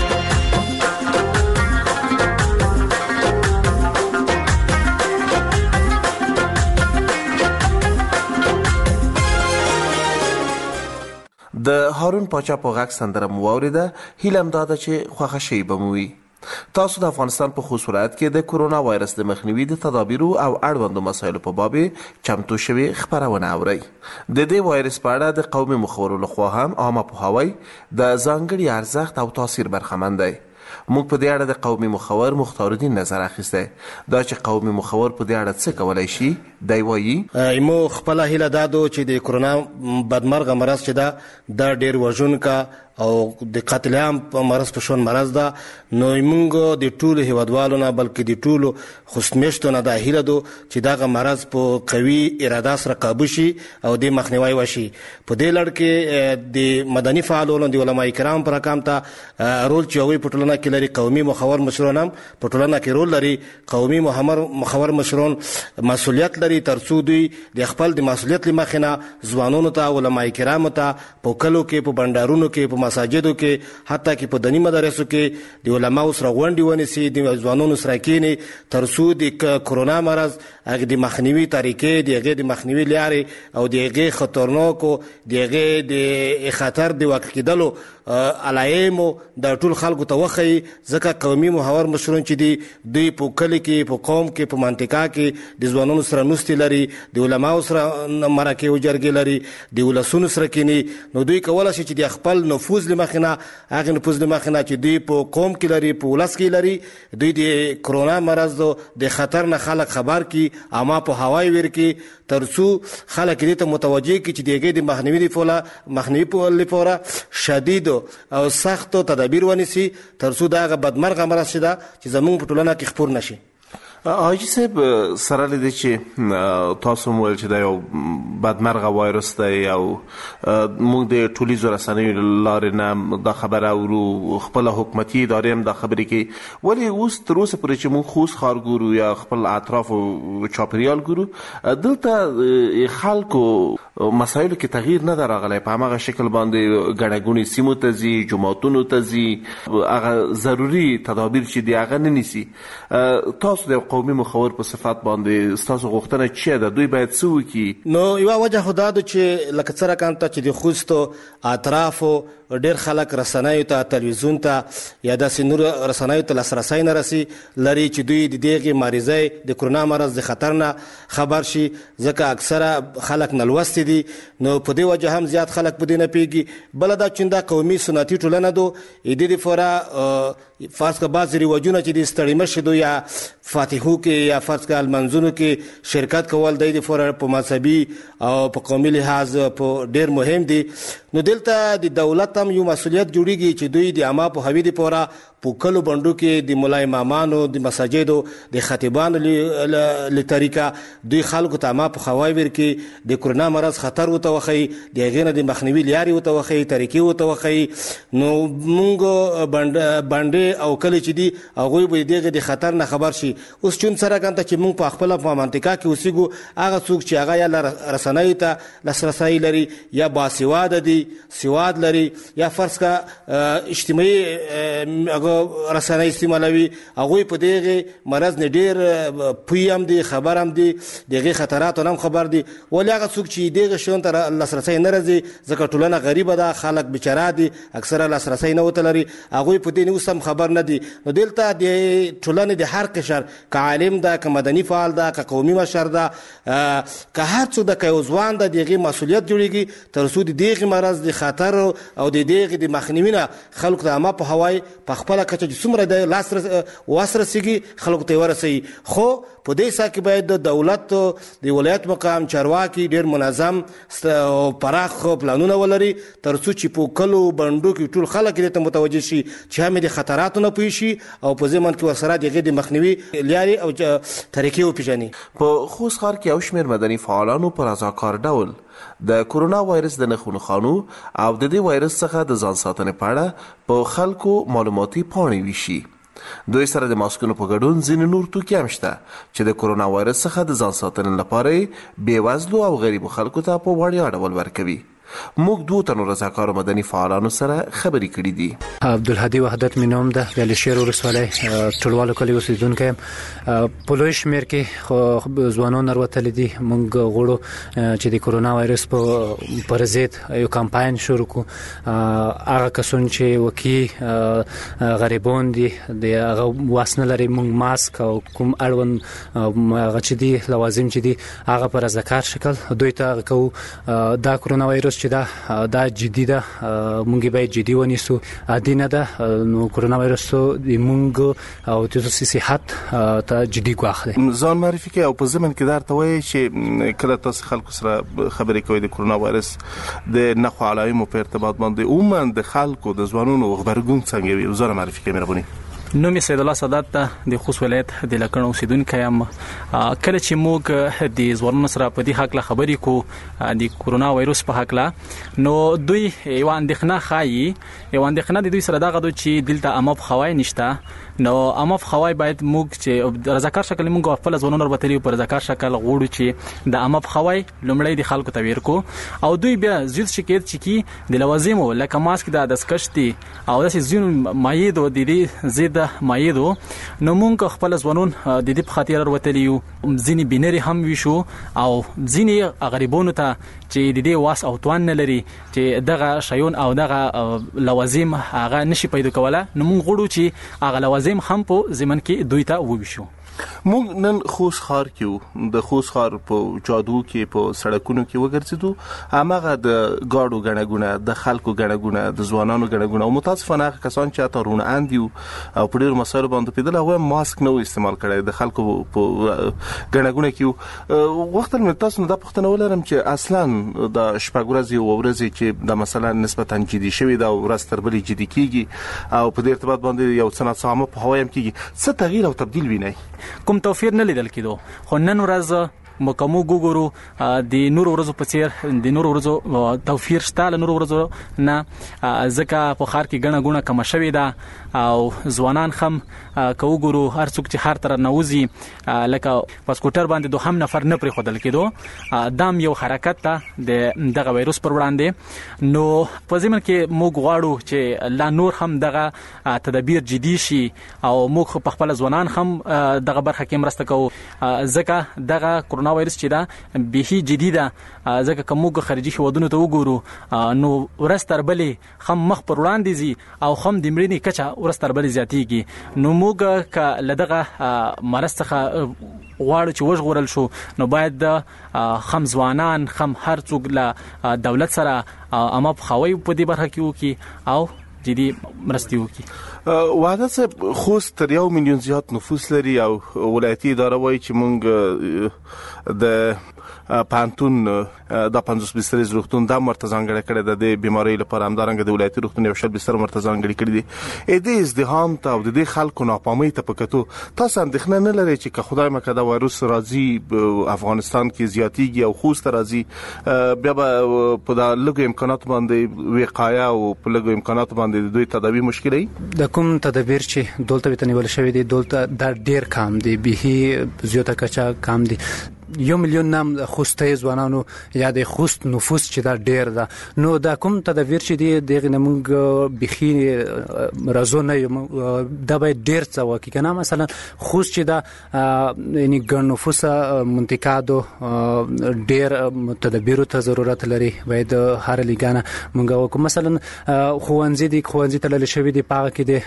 S1: د هارون پاچا په غږ سندره مو واورېده. هیله همدا ده چې خوښه شوي به مو وي. تاسو د افغانستان په خصوصیت کې د کرونا وایرس د مخنیوي د تدابیرو او اړوندو مسایلو په باب چمتو شوي خبرونه اورئ. د دې وایرس په اړه د قومي مخورو لخوا هم عامه پوهاوی د ځانګړي ارزښت او تاثیر برخمن دی. موږ په دې اړه د قومي مخور مختار الدین نظر اخیستی. دا چې قومي مخور په دې اړه څه کولی شي دی وایي
S14: ایمو خپله هیله دا ده چې د کرونا بدمرغه مرض چې ده دا ډېر وژونکه او د قتل عام مرض په شان مرض ده. نو موږ د ټولو هیوادوالو نه بلکې د ټولو خوشمشتو نه دا هیله ده چې دغه مرض په قوي اراده سره قابو شي او د مخنیوی وشي. په دې لړ کې د مدني فعالانو د علما کرام پر کام ته رول چې هغوی په ټولنه کې لري، قومي مخور مشران هم په ټولنه کې رول لري. قومي مخور مشران مسؤلیت لري تر څو دوی د خپل د مسؤلیت له مخې نه ځوانانو ته علما کرامو ته په کلو کې په بندرونو کې په مساجدو کې حتی کې په دینی مدارسو کې د علماو سره غونډې ونیسي، د ځوانانو سره کینی تر څو د کرونا مرض هغه د مخنیوي طریقې د هغې د مخنیوي لارې او د هغې خطرناکو د هغې د خطر د واقع کېدلو علایمو د ټول خلکو ته وښیي. ځکه قومي محور مشرون چې دي دوی په کلي کې په قوم کې په منطقه کې د ځوانانو سره نوستې لري، د علماو سره مرکې او جرګې لري، د ولسونو سره کینی. نو دوی کولی شي چې د خپل نفوذ له مخې نه هغې نفوذ له مخې نه چې دوی په قوم کې لري په ولس کې لري دوی د کرونا مرض د خطر نه خلک خبر کړي، عامه پوهاوی ورکړي تر څو خلک دې ته متوجه کړي چې د هغې د مخنیوي مخنیوي لپاره شدید او سختو تدابیر ونیسي تر څو دغه بدمرغه مرض چې ده چې زموږ په ټولنه کې خپور نشي.
S1: حاجي صاحب سره لیدي چې تاسو وویل چې دا یو بدمرغه وایرس دی او موږ د ټولیزو رسنیو لارې نه دا خبره اورو، خپله حکومتي ادارې هم دا خبرې کوي. ولې اوس تر اوسه پورې چې موږ خوست ښار ګورو یا خپل اطراف او چاپریال ګورو دلته خلکو مسایلو کې تغییر نه ده راغلی؟ په هماغه شکل باندې ګڼه ګوڼې سیمو ته ځي، جوماتونو ته ځي، هغه ضروري تدابیر چې دي هغه نه نیسي. تاسو د قومي مخور په صفت باندې ستاسو غوښتنه چیه ده؟ دوی باید څه وکړي؟
S14: نو یوه وجه خو دا ده چې لکه څه رقم ته چې د خوستو اطرافو ډېر خلک رسنیو ته، تلویزیون ته یا داسې نور رسنیو ته لاسرسی نه رسي لري چې دوی د دغې مریضۍ د کرونا مرض د خطر نه خبر شي. ځکه اکثره خلک نالوستي دي. نو په دې وجه هم زیات خلک په دې نه پوهېږي. بله دا چې دا قومي سنتي ټولنه ده، د دې دپاره فرض که بعضې رواجونه چې د ستړي مشي دو یا فاتحو کې یا فرض که المنځونو کې شرکت کول د دې دپاره په مذهبي او په قومي لحاظ په ډېر مهم دي. نو دلته د دولت هم یو مسؤلیت جوړیږي چې دوی د عامه پوهاوي دپاره په کلو بندو کې د ملا امامانو د مساجدو د خطیبانو له طریقه دوی خلکو ته عامه پوهاوی ورکړي، د کرونا مرض خطر ورته وښیي، د هغې نه د مخنیوي لارې ورته وښیي، طریقې ورته وښیي. نو موږ بانډې او کلي چې دي هغوی به د دغې د خطر نه خبر شي. اوس چون سره کنته چې موږ په خپله په منطقه کې اوسېږو، هغه څوک چې هغه یا رسنیو ته لاسرسی لري یا باسواده دي سواد لري یا فرض کا اجتماعي هغه رسنۍ استعمالوي هغه په دغه مرض نه ډیر پویم دي خبر هم دي دغه خطرات هم خبر دي ولې هغه څوک چې دغه شون تر لاسرسي نه راځي ځکه ټولنه غریبه ده خلک بیچاره دي اکثره لاسرسي نه وته لري هغه په دې نو سم خبر نه دي نو دلته د ټولنې د هر قشر ک عالم ده ک مدني فعال ده ک قومي مشر ده که هر څو د کایوزوان د دغه مسولیت جوړیږي تر څو د دغه مرض د خطر او د دغه د مخنیوي نه خلکو ته ما په هوای په خپل کچه چې څومره د لاس واسرسیږي خلکو ته ورسي خو په دې سا کې باید د دولت د ولایت مقام چارواکي ډیر منظم او پراخ پلانونه ولري تر څو چې په کلو بندو کې ټول خلک دې متوجه شي چې هم د خطراتو نه پوي شي او په ځمن کې ورسره دغه د مخنیوي لاري او طریقې وپیژني.
S1: په خوست ښار کې یو شمېر مدني فعالانو په رضاکار ډول د کورونا وایرس د نښو نښانو او د دې وایرس څخه د ځان ساتنې په اړه په خلکو معلوماتي پاڼې ویشي. دوی سره د ماسکونو په ګډون ځینې نور توکي هم شته چې د کورونا وایرس څخه د ځان ساتنې لپاره بېوزلو او غریبو خلکو ته په وړیا ډول ورکوي. موږ دوه تنو رضاکارو مدني فعالانو سره خبرې کړې دي.
S15: عبدالهادي وحدت مې نوم ده، د علي شیر ولسوالۍ ټولوالو کلي اوسېدونکی یم. په لوی شمېر کې خو ځوانان راوتلي دي. موږ غواړو چې د کورونا وایرس پر ضد یو کمپاین شروع کړو. هغه کسان چې وکي غریبان دي د هغه واس نه لري، موږ ماسک او کوم اړوند هغه چې دي لوازم چې دي هغه په رضاکار شکل دوی ته کوو. دا کورونا وایرس چې دا دا جدي ده، مونږ باید جدي ونیسو. عادي نه ده، نو کورونا وایرس د مونږ او د صحت ته جدي واخلي.
S1: ځان معرفي کوي او په ضمن کې درته وایي چې کله تاسو خلکو سره خبرې کوئ د کورونا وایرس د نښو علایمو په ارتباط باندې عموما د خلکو د ځوانانو غبرګون څنګه وي؟ ځان معرفي کوي مهرباني.
S16: نوم سید الله سادات ته د خوست ولایت د لکړن اوسیدونکو یم. کله چې موږ د ځوانانو سره په دې حق لا خبرې کو د کورونا وایرس په حق لا نو دوی یو اندېښنه خایي یو اندېښنه د دوی سره دغه چې دلته اماف خوای نشته. نو اماف خوای باید موږ چې رضاکار شکل موږ خپل ځوانانو وربتلی په رضاکار شکل غوړو چې د اماف خوای لومړی د خلکو ته ورکو او دوی بیا زیات شکایت چې کی د لوازمو لکه ماسک د دسکشتي او د زین مایدو د دې زید مایدو نو موږ خپل ځوانون د دې په خاطر ورتلی یو ځینی بینری هم ویشو او ځینی غریبونو ته چې د دې واس او توان نه لري چې دغه شیون او دغه لوازم هغه نشي پیدا کوله. نو موږ غواړو چې هغه لوازم هم په زمن کې دوی ته وویشو.
S1: موږ نن خوست ښار کې د خوست ښار په جادو کې په سړکونو کې وګرځېدو. هماغه د ګاډو ګڼه ګونه د خلکو ګڼه ګونه د ځوانانو ګڼه ګونه او متاسفانه هغه کسان چې اته روڼ دي او په ډېرو مسایلو باندې پیدل هغه ماسک نه استعمال کړی د خلکو په ګڼه ګونه کې. وخت مې تاسو نه د پښتنه ولرم چې اصلا د شپږ ورځې او ورځې چې د مثلا نسبتا جدي شوی دا ورځ تر بلې جدي کیږي او په دې ارتباط باندې یو څه ناڅامه په هوایم کیږي. څه تغییر او تبدیل وینئ؟
S16: کوم توفیر نه لیدل کېدو، خو نن ورځ مکمو ګورو د نور ورځو په څیر د نور ورځو توفیر شته. له نور ورځو نه ځکه په ښار کې ګڼه ګونه کم شوې ده او ځوانان هم کو ګورو هر څوک چې هر تر نوځي لکه په سکوټر باندې دوه هم نفر نه پرې خودل کېدو. دام یو حرکت ته د دغه وایرس پر وړاندې. نو په ځمن کې موږ غواړو چې لا نور هم دغه تدابیر جدي شي او موږ په خپل ځوانان هم دغه برخه کې مرسته کوو ځکه دغه کورونا وایرس چې دا به جدي ده. ځکه کوم موږ خارجي هیوادونو ته وګورو نو ورستر بلې هم مخ پر وړاندې زی او هم د مړینې کچه ورستر بلې زیاتېږي. نو موږ ک لدغه مرض څخه غواړو چې وژغورل شو نو باید د خم ځوانان خم هر څوک له دولت سره اما په خوي په دې برخه کې وکي او جدي مرستي وکي.
S1: وحدت صاحب خوست تر یو میلیون زیات نفوس لري او ولایتي اداره وایي چې موږ د پانتون د پنځوس بسترې روغتون د مرتضانګړه کړه د دې بیماری لپاره همدارنګه د ولایتي روغتون یو شل بستر مرتضانګړي کړی دي. اې دې ازدحام ته او د دې خلکو ناپامۍ ته پکتو تاسو اندېښنه نه لرئ چې که خدای مکه دا وایرس راځي افغانستان کې زیاتیږي او خوست راځي بیا به په د لږو امکانات باندې وقایه او په لږو امکانات باندې د دوی تداوی مشکل وي؟
S15: د کوم تدابیر چې دولت به تنول شوی دی دولت د ډیر کم دی به زیاته کچا کم دی. یو میلیون نام خوسته ځوانانو یا د خوست نفوس چې دا ډیر ده نو دا کوم تدابیر چې دی دغه نمونګ بخي رازو نه دا به ډیر څه وکي کنه مثلا خوست چې دا یعنی ګڼ نفوسه منطقه دو ډیر تدابیر ته ضرورت لري باید هر لګانه مونږ وکړو مثلا خوانزي دي خوانزي تلل شوی دی پاګه کې دی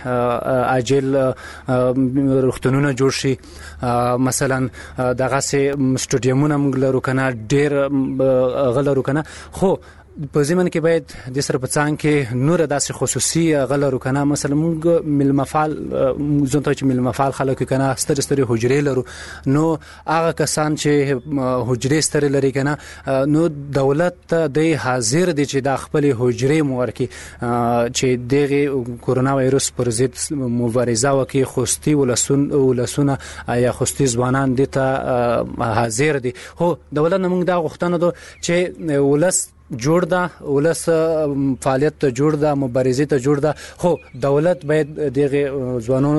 S15: اجل روغتونونه جوړ شي مثلا دغه سه سټډیومونه موږ لرو کنه ډیر غلرو کنه خو په زمن کې باید د سر په څنګ کې نور داسې خصوصي غلرو کنه مثلا موږ ملمفال زونته چې ملمفال خلک کنه ستر ستر حجرې لرو نو هغه کسان چې حجرې ستر لري کنه نو دولت د حاضر دي چې د خپل حجرې مورکي چې دغه کورونا وایروس پر ضد مبارزه وکي خوستي ولسون ولسونه یا خوستي ځوانان دي ته حاضر دي هو دولت موږ دا غوښتنه ده چې ولس جوړ ده ولس فعالیت ته جوړ ده مبارزه ته جوړ ده خو دولت باید دغه ځوانانو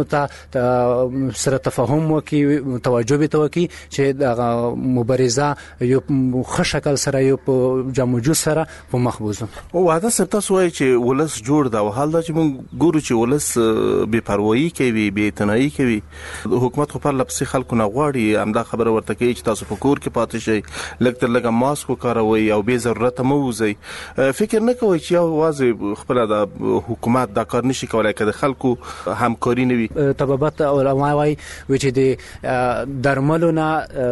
S15: ته سره تفاهم وکي توجه به توکي چې د مبارزه یو ښه شکل سره یو په جموجو سره په مخبوزه
S1: او واده سره تاسو وایي چې ولس جوړ ده او حال دا چې موږ ګورو چې ولس بے پروايي کوي بے اعتنايي کوي حکومت خو پر لپسې خلکو نه غواړي همدا خبره ورته کوي چې تاسو په کور کې پاتې شئ لکه تر لکه ماسک وکاروي او به ضرورت وزي فکر نه کوي چې واځي خپل د حکومت د کار نشي کولای کده خلکو همکاري نوي
S15: طبابت علماء وايي چې د درملونه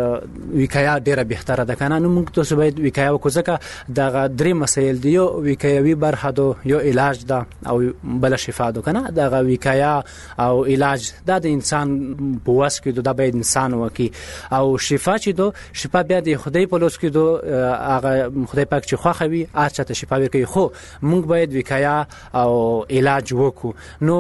S15: وکایا ډیره بهتره ده کنه نو موږ تاسو باید وکایا وکړو ځکه د درې مسایل دی یو وکایوي برخه دو یو علاج ده او بل شفا ده کنه د وکایا او علاج د انسان په واس کې د باید انسان وکي او شفا چې دو شفا بیا د خدای په لوس کې دو هغه خدای پاک چې خوخوي اچھا ته شفا ورکړي خو موږ باید وکایا او علاج وکړو نو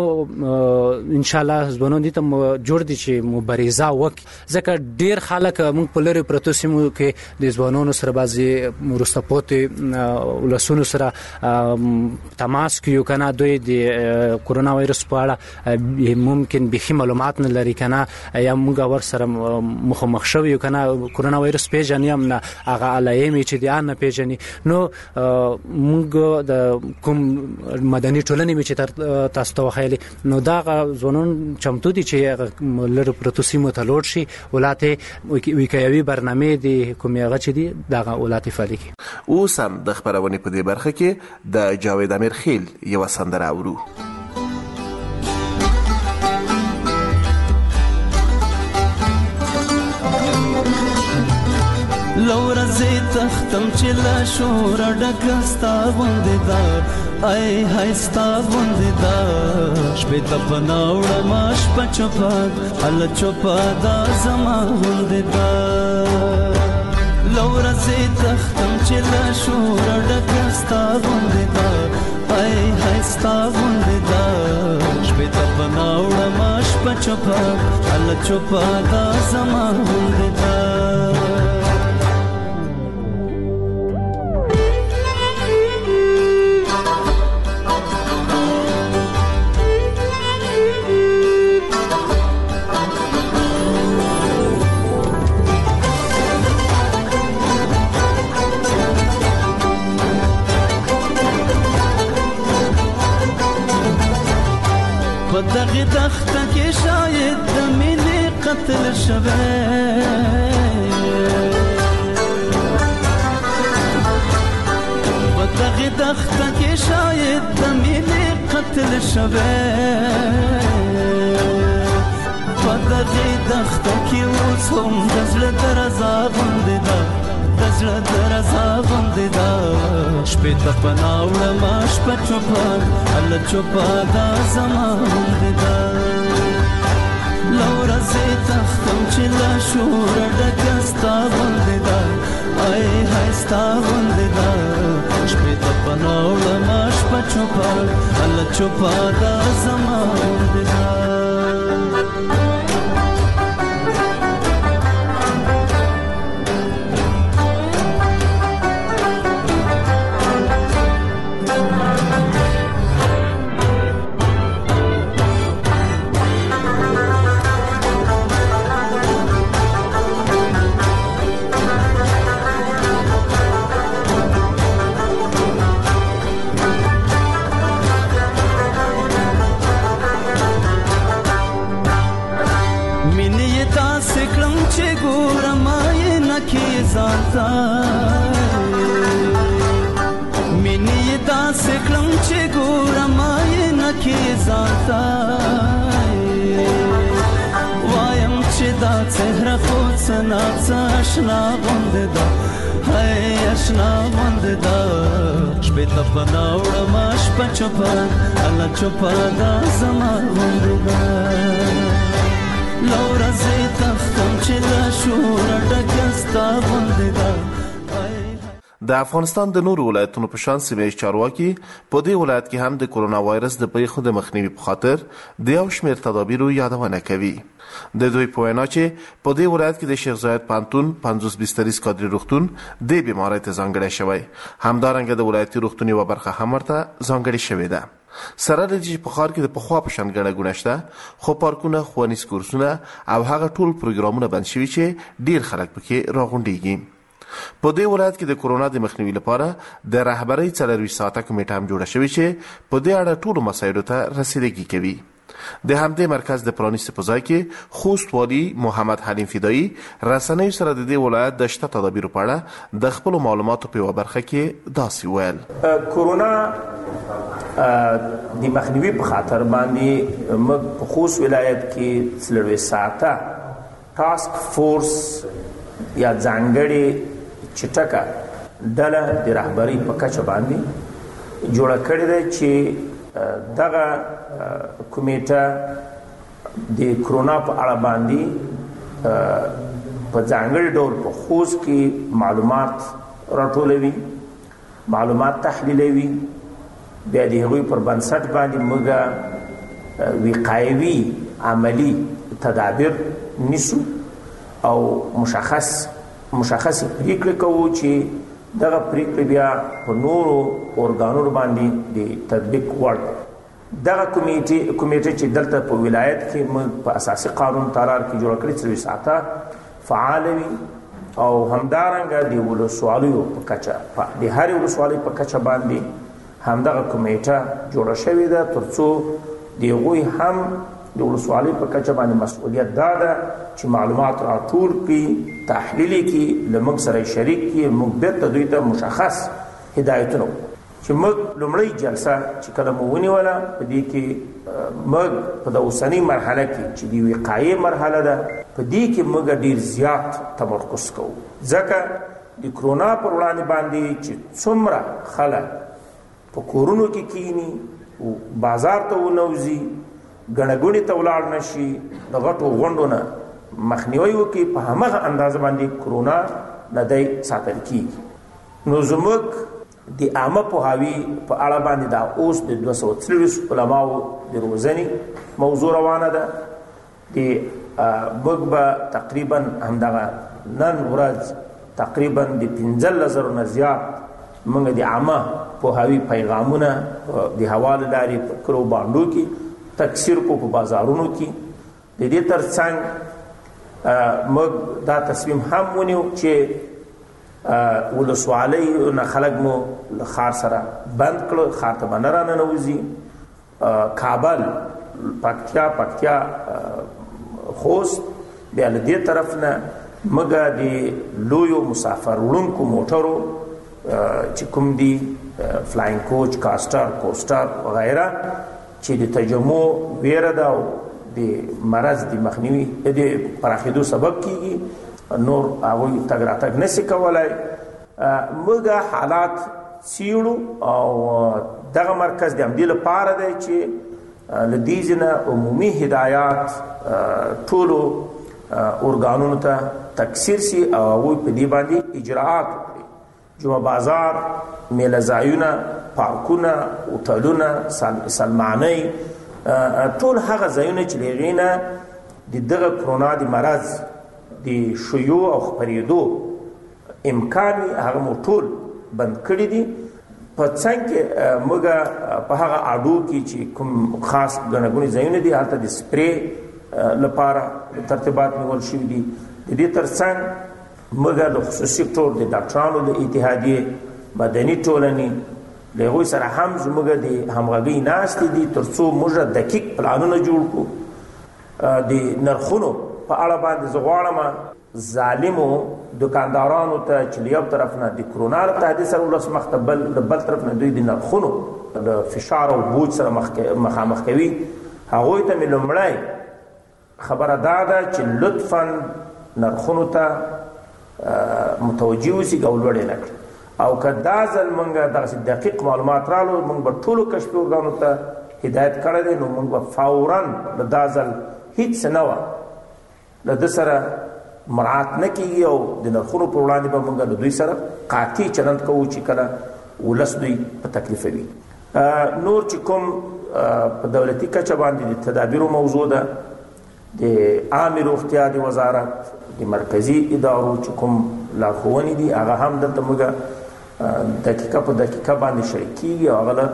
S15: ان شاء الله زبونو دي ته جوړ دي چې مبارزه وکړي ځکه ډیر خلک موږ په لری پروتو سیمو کې د زبونو سره بازي مرستپوت ولسونو سره تماس کیو کنه دوی د کورونا وایرس په اړه ممکن به معلومات نه لري کنه یا موږ ور سره مخامخ شو یو کنه کورونا وایرس پیژنیم نه هغه علایمي چې دی ان پیژني نو موږ د کوم مدني ټولنې چې تاسو ته وخیلي نو دا ځونون چمتو دي چې لر پروتوسیمو ته لوړ شي ولاته وکایوي برنامه دي کومه چې دي دا ولاته فعالي
S1: او سم د خبرونه په دې برخه کې د جاوید امیر خیل یو سندره اورو
S17: لور زی تختم چې لا شور ډکستا غوندې دا ای هاي ستا غوندې دا شپې ته پناوړه ماش پچپا ال چوپا دا زما غوندې دا لور زی تختم چې لا شور ډکستا غوندې دا ای هاي ستا غوندې دا شپې ته پناوړه ماش پچپا ال چوپا دا زما غوندې دا دغه دخته کې شاید د مینې قتل شوه دغه دخته کې شاید د مینې قتل شوه په دغه دخته کې اوس هم د زړه درزا غوندې ده د زړه درزا غوندې ده شپې ته پناوړه ما شپه چوپه هله چوپه دا زما غوندې ده له ورځې تختم چې له شوره ډکه ستا غوندې ده ای های ستا غوندې ده شپې ته پناوړه ما شپه چوپه هله چوپه دا زما غوندې ده سنا آشنا غوندې ده هاي آشنا غوندې ده شپې ته پناه وړم شپه چوپه الله چوپه دا زما غوندې ده له ورځې تښتم چې له شوره ډکه ستا غوندې ده.
S1: د افغانستان د نورو ولایتونو په شان سیمه ییز چارواکي په دې ولایت کې هم د کرونا وایرس د پیښو د مخنیوي په خاطر د یو شمېر تدابیرو یادونه کوي. د دوی په وینا چې په دې ولایت کې د شیخ زاید پوهنتون پنځوس بستریز کادري روغتون د بیمارۍ ته ځانګړی شوی، همدارنګه د ولایتي روغتون یوه برخه هم ورته ځانګړې شوې ده. سره له دې چې په ښار کې د پخوا په شان ګڼه ګوڼه شته، خو پارکونه، ښوونیز کورسونه او هغه ټول پروګرامونه بند شوي چې ډیر خلک پکې راغونډیږي. په دې ولایت کې د کرونا د مخنیوي لپاره د رهبرۍ څلرویشت ساعته کمیټه هم جوړه شوې چې په دې اړه ټولو مسایلو ته رسیدګي کوي. د همدې مرکز د پرانیستي په ځای کې خوست والي محمد حلیم فدایي رسنیو سره د دې ولایت د شته تدابیرو په اړه د خپلو معلوماتو په یوه برخه کې داسې ویل.
S18: کرونا د مخنیوي په خاطر باندې موږ په خوست ولایت کې څلرویشت ساعته ټاسک فورس یا ځانګړې چټکه ډله د رهبرۍ په کچه باندې جوړه کړې ده چې دغه کمیټه د کرونا په اړه باندې په ځانګړي ډول په خوست کې معلومات راټولوي، معلومات تحلیلوي، بیا د هغوی پر بنسټ باندې موږ وقایوي عملي تدابیر نیسو او مشخص مشخص پریکړې کوو چې دغه پریکړې بیا په نورو ارګانونو باندې د تطبیق وړ. دغه کمیټې کمیټې چې دلته په ولایت کې موږ په اساسي قانون تارار کې جوړه کړې څلوېښت ساعته فعاله وي او همدارنګه د ولسوالیو په کچه د هرې ولسوالۍ په کچه باندې همدغه کمیټه جوړه شوې ده تر څو د هغوی هم د ولسوالۍ په کچه باندې مسؤلیت دا ده چې معلومات راټول کړي، تحلیل کړي، له موږ سره شریک کړي، موږ بېرته دوی ته مشخص هدایتونه چې موږ لومړۍ جلسه چې کله مو ونیوله په دې کې موږ په د اوسنۍ مرحله کې چې د وقایې مرحله ده په دې کې موږ ډېر زیات تمرکز کوو، ځکه د کرونا پر وړاندې باندې چې څومره خلک په کورونو کې کینی، بازار ته ونوځي، ګڼه ګوڼې ته ولاړ نشي، د غټو غونډو نه مخنیوی وکړي، په همغه اندازه باندې کرونا نه دی ساتل کېږي. نو زموږ د عامه پوهاوي په اړه باندې دا اوس د دوه سوه څلوېښت علماو د روزنې موضوع روانه ده. د موږ به تقریبا همدغه نن ورځ تقریبا د پنځلس زرو نه زیات موږ د عامه پوهاوي پیغامونه د هوا له لارې په کلو بانډو کې تکثیر کو په بازارونو کې. د دې ترڅنګ موږ دا تصمیم هم ونیو چې ولسوالۍ نه خلک مو له ښار سره بند کړو، ښار ته به نه راننوځي. کابل، پکتیا، پکتیا خوست، بیا له دې طرف نه موږ د لویو مسافر وړونکو موټرو چې کوم دي فلاینګ کوچ، کاسټر، کوسټر وغیره چې د تجمع ویره ده او د مرض د مخنیوي د پراخېدو سبب کیږي، نور هغوی تګ راتګ نشي کولی. موږ حالات څیړو او دغه مرکز د همدې لپاره دی چې له دې ځینه عمومي هدایات ټولو ارګانونو ته تکثیر سي او هغوی په دې باندې اجراعات وکړي. جمعه بازار، میله ځایونه، پارکونه، هوټلونه، سلمانۍ، ټول هغه ځایونه چې له هغې نه د دغه کرونا د مرض د شیوع او خپرېدو امکان وي هغه مو ټول بند کړي دي. په څنګ کې موږ په هغه اډو کې چې کوم خاص ګڼه ګوڼې ځایونه دي هلته د سپرې لپاره ترتیبات نیول شوي دي. د دې ترڅنګ موږ د خصوصي سکتور د ډاکټرانو د اتحادیې، مدني ټولنې له هغوی سره هم زموږ د همغږۍ ناستې دي تر څو موږ دقیق پلانونه جوړ کړو. د نرخونو په اړه باندې زه غواړم ظالمو دکاندارانو ته چې له یو طرف نه د کرونا له تهدید سره ولس مخ ته، بل د بل طرف نه دوی د نرخونو د فشار او بوج سره مخامخ کوي، هغوی ته مې لومړی خبره دا ده چې لطفا نرخونو ته متوجه اوسي او لوړ یې نه کړي. او که دا ځل موږ دغسې دقیق معلومات رالو، موږ به ټولو کشفي ارګانو ته هدایت کړی دی، نو موږ به فورا د دا ځل هېڅ څه نه وه له ده سره مراعات نه کېږي او د نرخونو په وړاندې به موږ له دوی سره قاطع چلند کوو چې کله ولس دوی په تکلیفوي. نور چې کوم په دولتي کچه باندې د تدابیرو موضوع ده، د عامې روغتیا د وزارت د مرکزي ادارو چې کوم لارښوونې دي هغه هم دلته موږ دقیقه په دقیقه باندې شریک کېږي او هغه له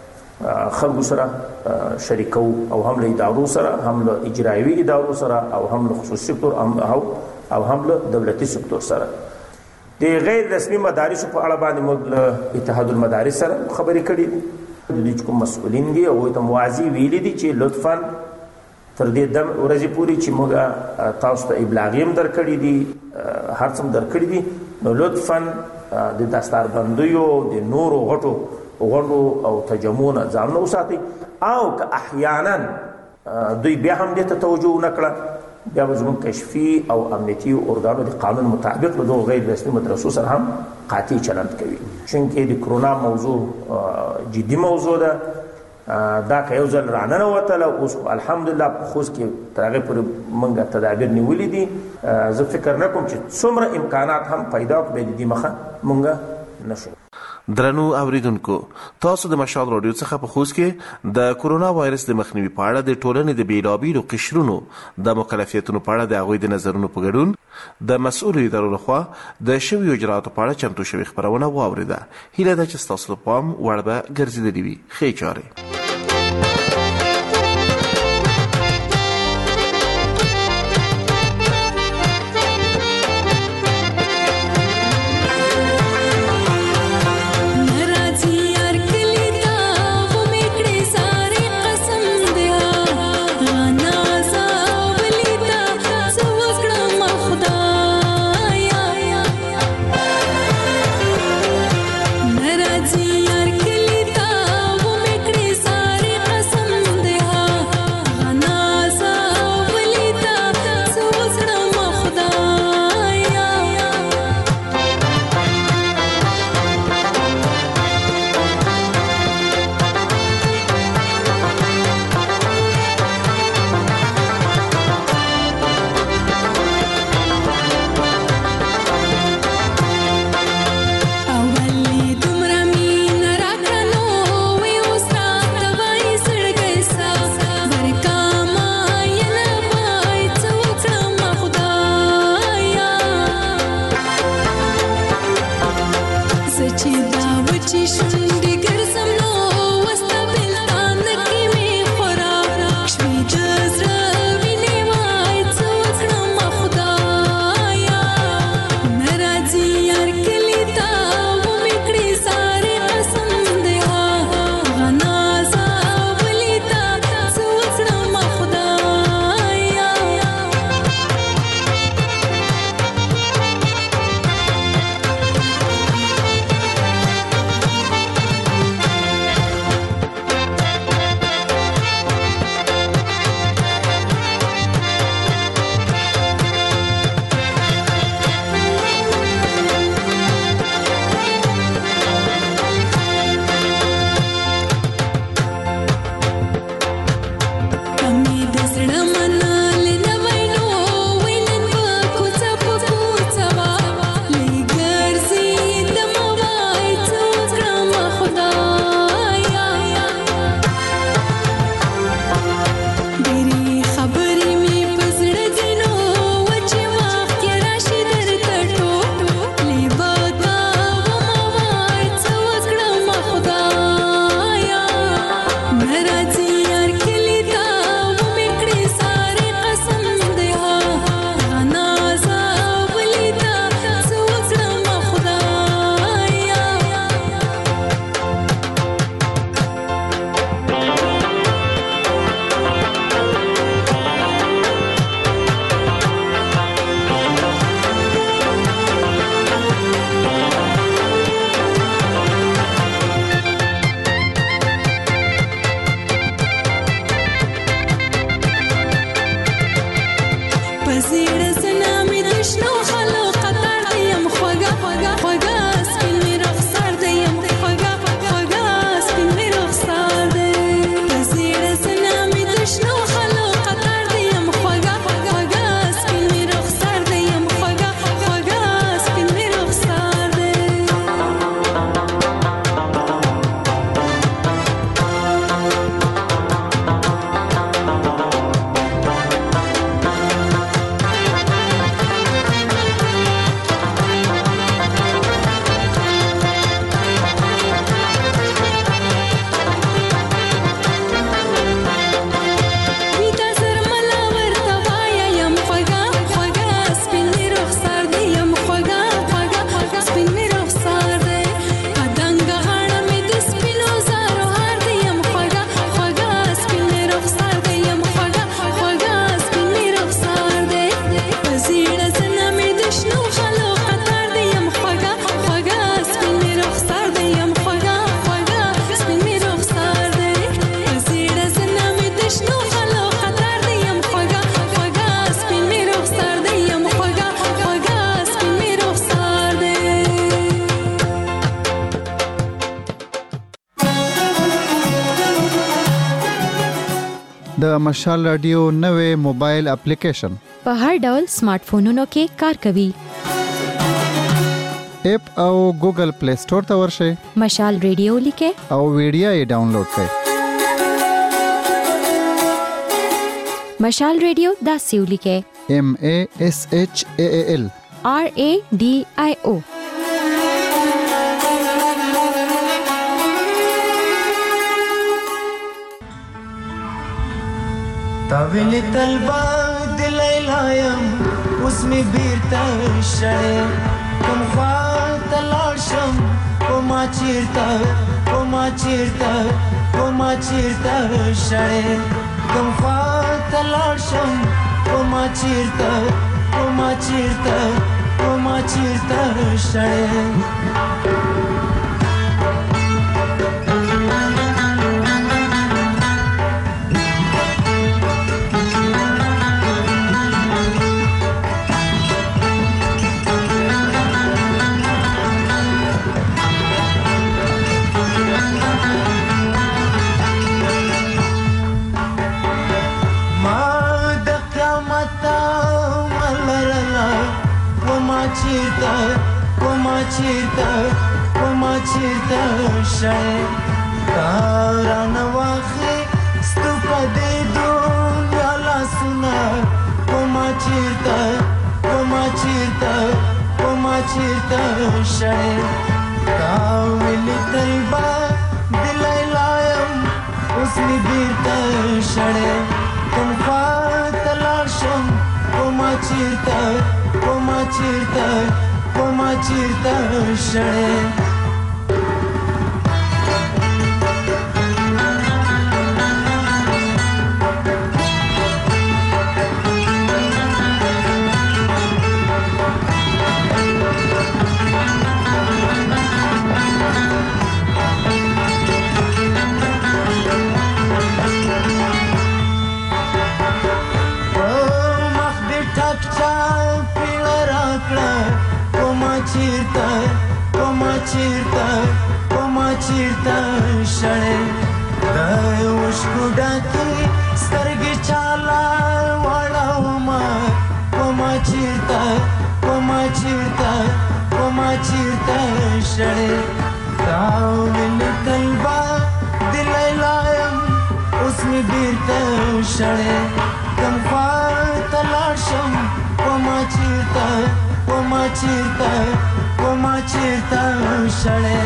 S18: خلکو سره شریکو او هم له ادارو سره، هم له اجرایوي ادارو سره او هم له خصوصي سکتور او هم له دولتي سکتور سره. د غیر رسمي مدارسو په اړه باندې موږ له اتحاد المدارس سره خبرې کړې دي. د دوی چې کوم مسؤلین دي هغوی ته مو واضح ویلي دي چې لطفا تر دې دم ورځې پورې چې موږ تاسو ته ابلاغ هم درکړي دي، هر څه هم درکړي دي، نو لطفا د دستاربندیو د نورو غټو غونډو او تجمعونو نه ځانونه وساتئ. او که احیانا دوی بیا هم دې ته توجه ونه کړه، بیا به زموږ کشفي او امنیتي ارګانو د قانون مطابق له دغو غیر رسمي مدرسو سره هم قاطع چلند کوي. چونکې د کرونا موضوع جدي موضوع ده، دا که یو ځل راننوتله، اوس الحمدلله په خوست کې تر هغې پورې موږ تدابیر نیولي دي. زه فکر نه کوم چې څومره امکانات هم پیدا کړو بیا د دې مخه موږ نشو.
S1: درنو اوریدونکو، تاسو د مشال رادیو څخه په خوست کې د کورونا وایرس د مخنیوي په اړه د ټولنې د بیلابیلو قشرونو د مکلفیتونو په اړه د هغوی د نظرونو په ګډون د مسؤلو ادارو لخوا د شویو اجرااتو په اړه چمتو شوې خپرونه واورېده. هیله ده چې ستاسو د پام وړ به ګرځېدلې وي. ښې چارې.
S19: Naraziyar kalita wo mekre
S2: د مشال رادیو نوې موبایل اپلیکیشن
S19: په هر ډول سمارټ فونونو کې کار کوي.
S2: اپ او ګوګل پلی سٹور ته ورشئ،
S19: مشال رادیو لیکه
S2: او ویډیو یې ډاونلوډ کړئ.
S19: مشال رادیو داسې ولیکه:
S2: M A S H A A L
S19: R A D I O.
S17: تاویل طلبا دلی لایم اوس می بیرته شړې کوم خوا ته لاړ شم او ما چیرته او ما چیرته او ما چیرته شړې کوم خوا ته لاړ شم او ما چیرته او ما چیرته او ما چیرته شړې چیرته وما چیرته شای تاران واخی ستپدې دنیا لاسونه وما چیرته وما چیرته وما چیرته شای تاویل طلبا دلای لایم اوس می بیرته شړې کوم خوا ته لاړ شم وما چیرته وما چیرته وما چیرته شړې چیرته وما چیرته شړې د وشکو ډکې سترګې چاله وړومه وما چیرته وما چیرته وما چیرته شړې تاویل طلبا دلی لایم اوس می بیرته شړې کوم خوا ته لاړ شم وما چیرته وما چیرته وما چیرته شړې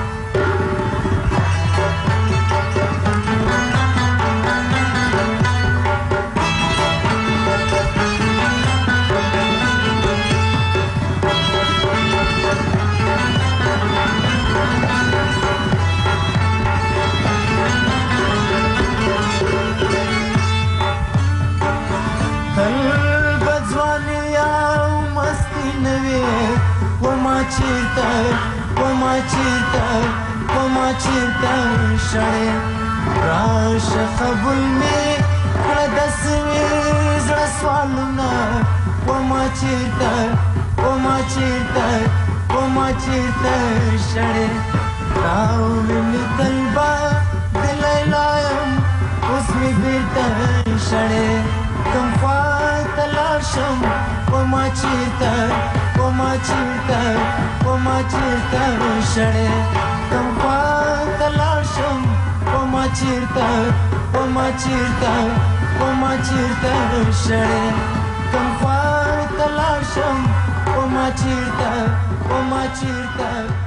S17: چیرته وما چیرته وما چیرته شړې راشه قبول می کړه د سوي زړه سوالونه وما چیرته وما چیرته وما چیرته شړې تاویل طلبا دلی لایم اوس می بیرته شړې کوم خوا ته لاړ شم وما چیرته وما چیرته وما چیرته شړې کوم خوا ته لاړ شم وما چیرته وما چیرته وما چیرته شړې کوم خوا ته لاړ شم وما چیرته وما چیرته